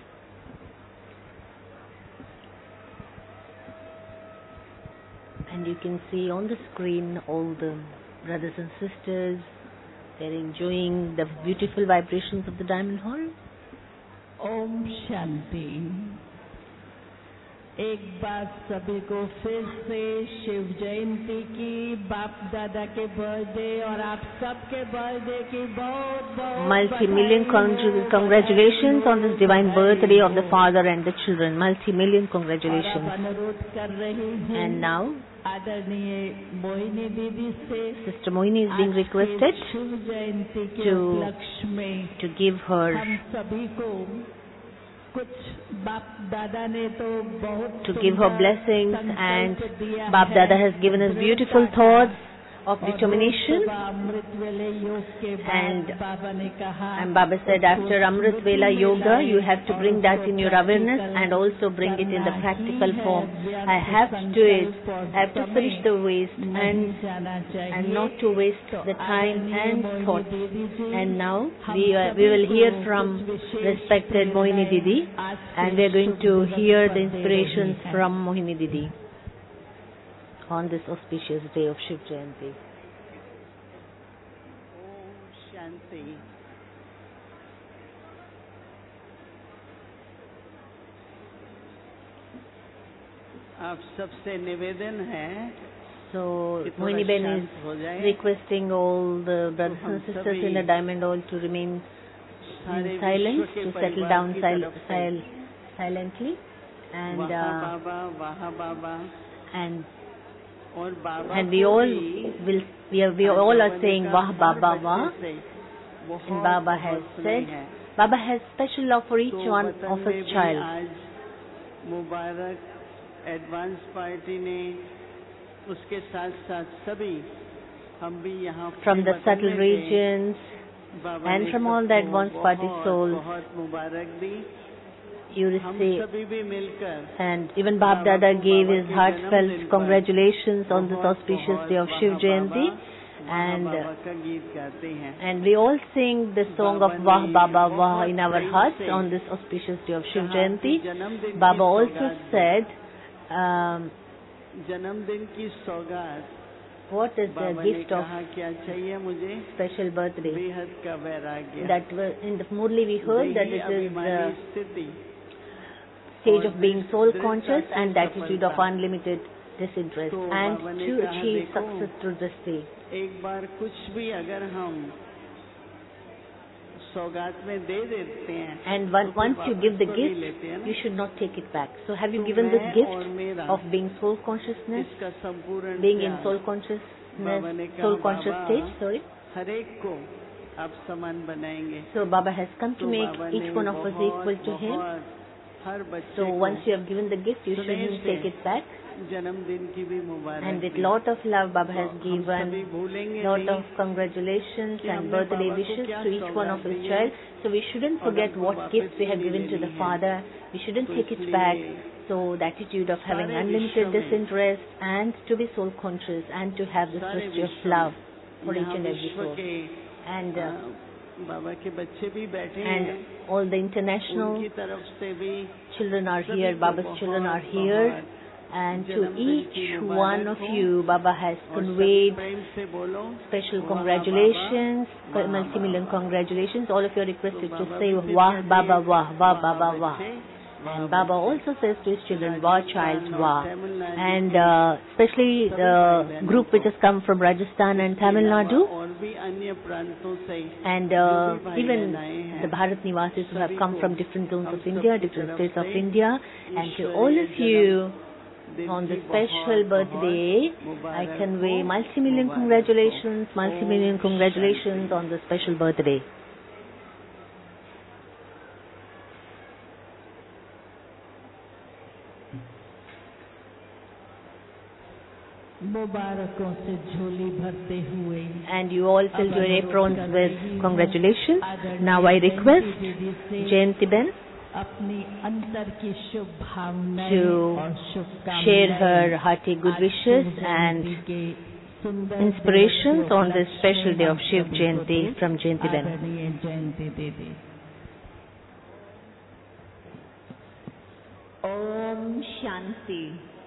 And you can see on the screen all the brothers and sisters. They're enjoying the beautiful vibrations of the Diamond Hall. Om Shanti. एक बार सभी को फिर से शिव जयंती की, बाप दादा के birthday और आप सबके बर्थडे की बहुत बहुत multi-million congratulations on this divine birthday of the father and the children. Multi-million congratulations. अनुरोध कर रही हैं And now आदरणीय मोहिनी दीदी से Sister Mohini is being requested Shiv Jayanti के to उपलक्ष्य में to give her हम सभी को कुछ बाप दादा ने तो बहुत to give her blessings, and Bap Dada has given us beautiful thoughts of determination. And, and Baba said after Amrit Vela Yoga, you have to bring that in your awareness and also bring it in the practical form. I have to do it. I have to finish the waste and, and not to waste the time and thought. And now we, uh, we will hear from respected Mohini Didi, and we are going to hear the inspirations from Mohini Didi on this auspicious day of Shiv Jayanti. Om Shanti. आप सबसे निवेदन है So Mohini Ben is requesting all the brothers and sisters in the Diamond Hall to remain in silence, to settle down sil- sil- silently, and uh, and and we all will we are, we all are saying Wah Baba Wah, and Baba has said Baba has special love for each one of his child. मुबारक advance party ने उसके साथ साथ सभी हम भी यहाँ from the subtle regions and from all the advanced party souls, बहुत मुबारक दी. you हम receive, सभी भी मिलकर and even Bap Dada gave his heartfelt congratulations on this auspicious day of Shiv Jayanti, And बाबा का गीत गाते हैं। and we all sing the song of Wah Baba Wah in our hearts on this auspicious day of Shiv Jayanti. Baba also said, um, जन्मदिन की सौगात, what is the बाबा ने gift of कहा क्या चाहिए मुझे, special birthday? बेहद का वैराग्य, That was, in the Murli we heard that it is the अभिमानी स्थिति, stage of being soul conscious and the attitude of unlimited disinterest, and to achieve success through this day. एक बार कुछ भी अगर हम सौगात में दे देते हैं, And one, once you give the gift, you should not take it back. So have you given this gift of being soul consciousness, इसका संपूर्ण being in त्याग, soul consciousness, soul conscious stage, sorry. हर एक को आप समान बनाएंगे। So Baba has come to तो make बाबा ने each one of us बहुत- equal to him. बहुत हर बच्चे So को once you have given the gift, you सुने shouldn't से take it back. जन्मदिन की भी मुबारक, And with lot of love, Baba has हम given सभी भूलेंगे lot नहीं of congratulations कि and हमने birthday बाबा को wishes क्या to each one of सौगात his दी है, child. So we shouldn't और forget हमको what वापस gifts we have नहीं given to the लेनी है। Father. We shouldn't तो take it इसलिए back. So the attitude of having सारे unlimited विश्व में- disinterest and to be soul conscious and to have this सारे mystery of विश्व love में for each यहाँ and every विश्व soul. के And uh, आ, बाबा के बच्चे भी बैठे and हैं, all the international उनकी तरफ से भी children are सभी here, को Baba's बहुत- children are बहुत here. And to जन्मदिन each की one मुबारक of हो। you, Baba has और सभी conveyed प्रेम से बोलो, special वाह congratulations, बाबा, वाह multi-million Baba. congratulations. All of you are requested तो to बाबा say भी फिर Wah कहते Baba हैं, Wah, Wah Baba वाह Wah. बच्चे, And वाह Baba बच्चे। also says to his children, Wah child, Rajasthan और Wah. तमिलनाडु And के uh, especially सभी the भाई बहनों group which को, has come from Rajasthan and Tamil Nadu, और भी अन्य प्रांतों से and जो uh, भी भाई even बहन आए हैं, the Bharat Nivasis who have सभी come को from different zones हम of सब India, की different तरफ states of से India, and to ईश्वरीय all of you दिन on की the special बहुत- birthday, बहुत I मुबारक convey हो, multi-million मुबारक congratulations, हो। multi-million Om congratulations Shanti. on the special birthday. मुबारकों से झोली भरते हुए And you all filled your aprons with congratulations. Now I request Jayanti Ben अपनी अंतर की शुभ भावनाएं to और शुभकामनाएं share her hearty good wishes and inspirations on this special day of Shiv Jayanti from Jayanti Ben. आदरणीय जयंती दीदी। Om Shanti.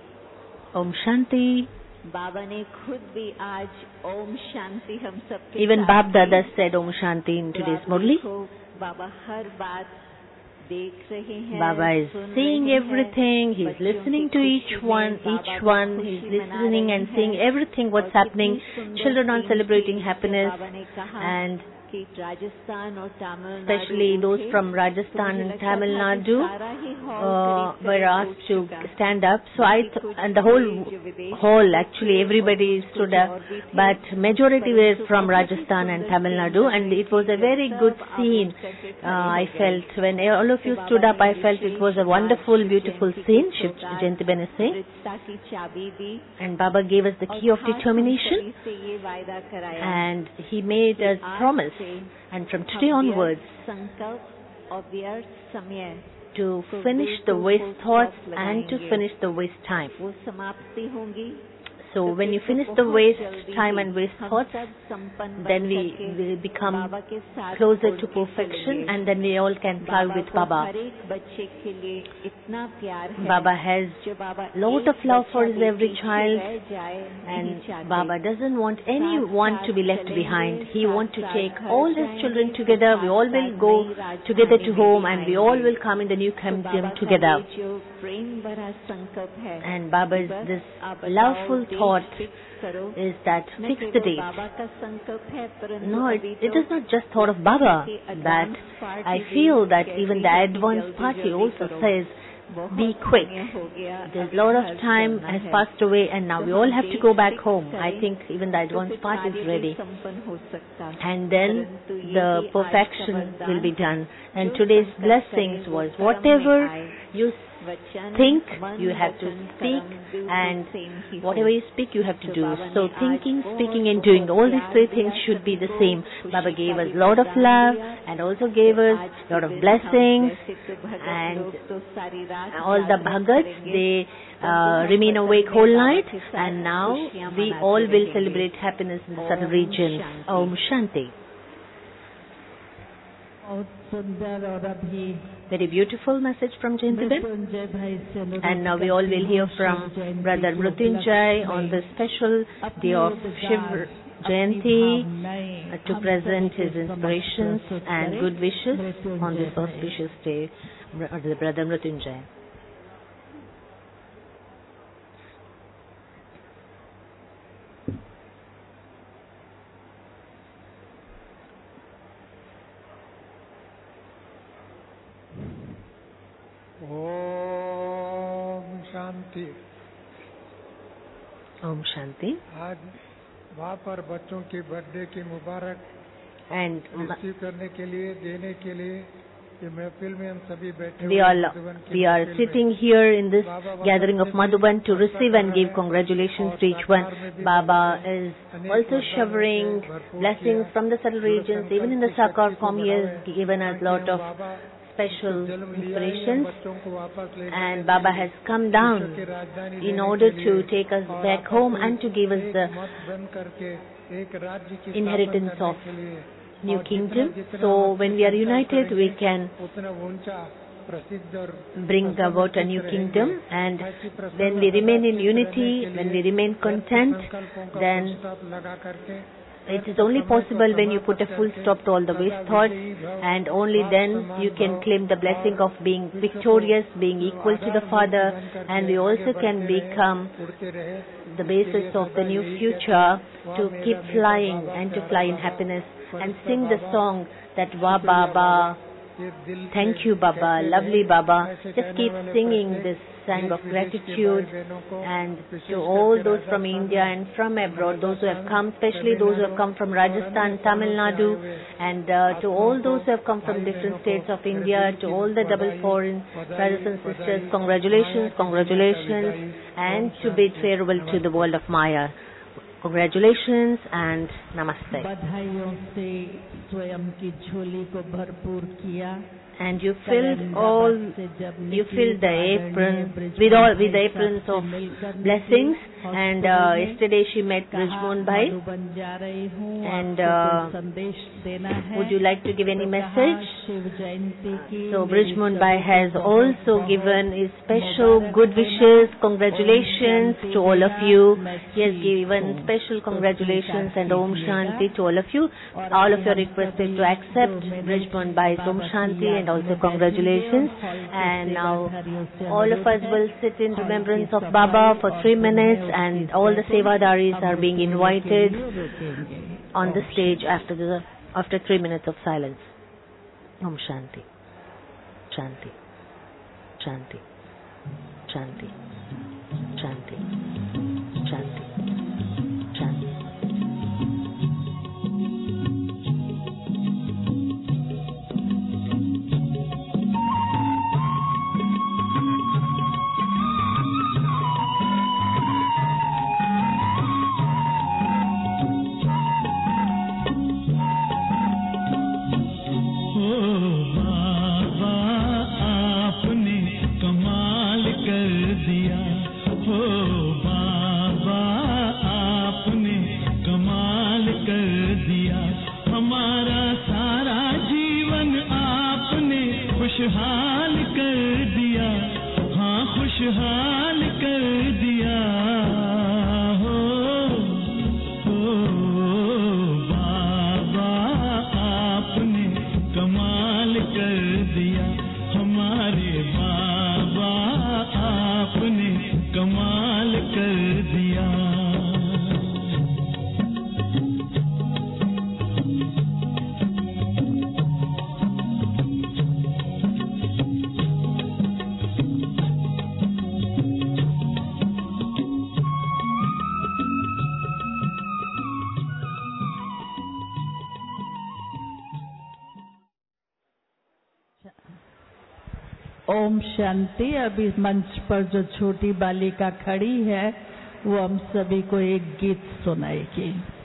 Om Shanti. बाबा ने खुद भी आज ओम शांति हम सबके Even साथ Bab Dada की। said Om Shanti in तो today's आप Murli. देखो, बाबा हर बात देख रहे हैं, Baba is सुन seeing रहे हैं, everything, he's बच्चों listening की to खुशी each में one, बाबा each को one, खुशी he's मना listening रहे and हैं। seeing everything what's और happening. कितनी सुंदर Children are theme celebrating थी, happiness, बाबा ने कहा and कि राजस्थान और तमिलनाडु especially those उठे, from तो Rajasthan मुझे and लगता Tamil था कि Nadu सारा ही हॉल uh, करीब were करीब asked उठ to चुका। stand up. So I th- कुछ and the whole थे जो विदेश hall से actually थे, everybody और stood कुछ up, और भी थे, but majority were परंतु from बहुत ही Rajasthan and सुंदर Tamil scene Nadu, बन and रही it was थी, a very जब good सब आप scene. उठ करके खड़े Uh, हो I गए। felt when all of you तो stood बाबा up, I ने felt it was a wishes wonderful, आज beautiful जयंती scene. की Shiv सौगात Jayanti Ben is saying, दृढ़ता की चाबी दी and Baba gave us the और key of खास हम determination, सभी से ये वायदा कराया and he made a कि आज promise, से and from हम today व्यर्थ onwards संकल्प और व्यर्थ समय to तो finish the बिल्कुल waste full thoughts stop and to लगाएंगे। finish the waste time. वो समाप्ति होंगी। So तो when you देखो finish the बहुत waste जल्दी time ही and waste हम thoughts, सब संपन्न बन then we करके will become बाबा के साथ closer खोल to के perfection, चलेंगे। and then we all can fly Baba with को Baba. हर एक बच्चे के लिए इतना प्यार है Baba has जो बाबा lot एक of love बच्चा for his भी every पीछे child, रह जाए नहीं and चाहते। Baba doesn't want anyone to be left behind. He wants to साथ take घर all his जाएंगे, children तो together. We all will साथ go नई राजधानी together to में home, भी and we all आएंगे। will come in the new तो kingdom बाबा का together. ये जो प्रेम भरा संकल्प है, And Baba's बस this आप बताओ, loveful डेट thought फिक्स करो। is that न fix the केवल date. बाबा का संकल्प है, परंतु No, it, अभी it तो is not just thought of Baba, कि that advance party I भी feel that कहती even the है कि advanced जल्दी party जल्दी also करो। says, बहुत be quick. समय हो गया, There's अब a lot of घर time जाना has है। passed away, and now तो we हम all have to go date back fix home. I करें, think even the तो advanced फिर party is कार्य भी ready. संपन्न हो सकता। And then परंतु ये the भी आज का perfection वरदान will be done. And जो today's संकल्प blessings करे वो was कर्म में whatever आए। you think, you have to speak, and whatever you speak, you have to do. So thinking, speaking, and doing, all these three things should be the same. Baba gave us a lot of love and also gave us a lot of blessings, and all the bhagats, they uh, remain awake whole night, and now we all will celebrate happiness in the subtle region. Om Shanti. Very beautiful message from Jayantiben. And now we all will hear from Brother Mrutyunjay on the special day of Shiv Jayanti uh, to present his inspirations and good wishes on this auspicious day. Brother Mrutyunjay. Om Shanti. Om Shanti. आज वहाँ पर बच्चों की birthday की मुबारक and receive करने के लिए, देने के लिए ये महफिल में हम सभी बैठे we all we are sitting here in this gathering of Madhuban to receive and give congratulations to each one. Baba is also showering blessings from the subtle regions. Even in the Sakar form, he has given us a lot of special inspirations, and Baba has come down in order to take us back home and to give us the inheritance of new kingdom. So when we are united, we can bring about a new kingdom, and when we remain in unity, when we remain content, then it is only possible when you put a full stop to all the waste thoughts, and only then you can claim the blessing of being victorious, being equal to the Father, and we also can become the basis of the new future to keep flying and to fly in happiness and sing the song that Wa Baba, thank you Baba, lovely Baba. Just keep singing this song of gratitude, and to all those from India and from abroad, those who have come, especially those who have come from Rajasthan, Tamil Nadu, and uh, to all those who have come from different states of India, to all the double foreign brothers and sisters, congratulations, congratulations, and to bid farewell to the world of Maya. Congratulations and namaste. And you filled all, you filled the apron with all with the aprons of blessings. And uh, yesterday she met Brijmohan Bhai. And uh, would you like to give any message? So Brijmohan Bhai has also given his special good wishes, congratulations to all of you. He has given special congratulations and Om Shanti to all of you. All of you are requested to accept Brijmohan Bhai's Om Shanti and also congratulations. And now all of us will sit in remembrance of Baba for three minutes, and all the Sevadaris are being invited on the stage after the after three minutes of silence. Om Shanti. Shanti. Shanti. Shanti. Shanti. Shanti. Shanti. Om Shanti. अभी मंच पर जो छोटी बालिका खड़ी है वो हम सभी को एक गीत सुनाएगी।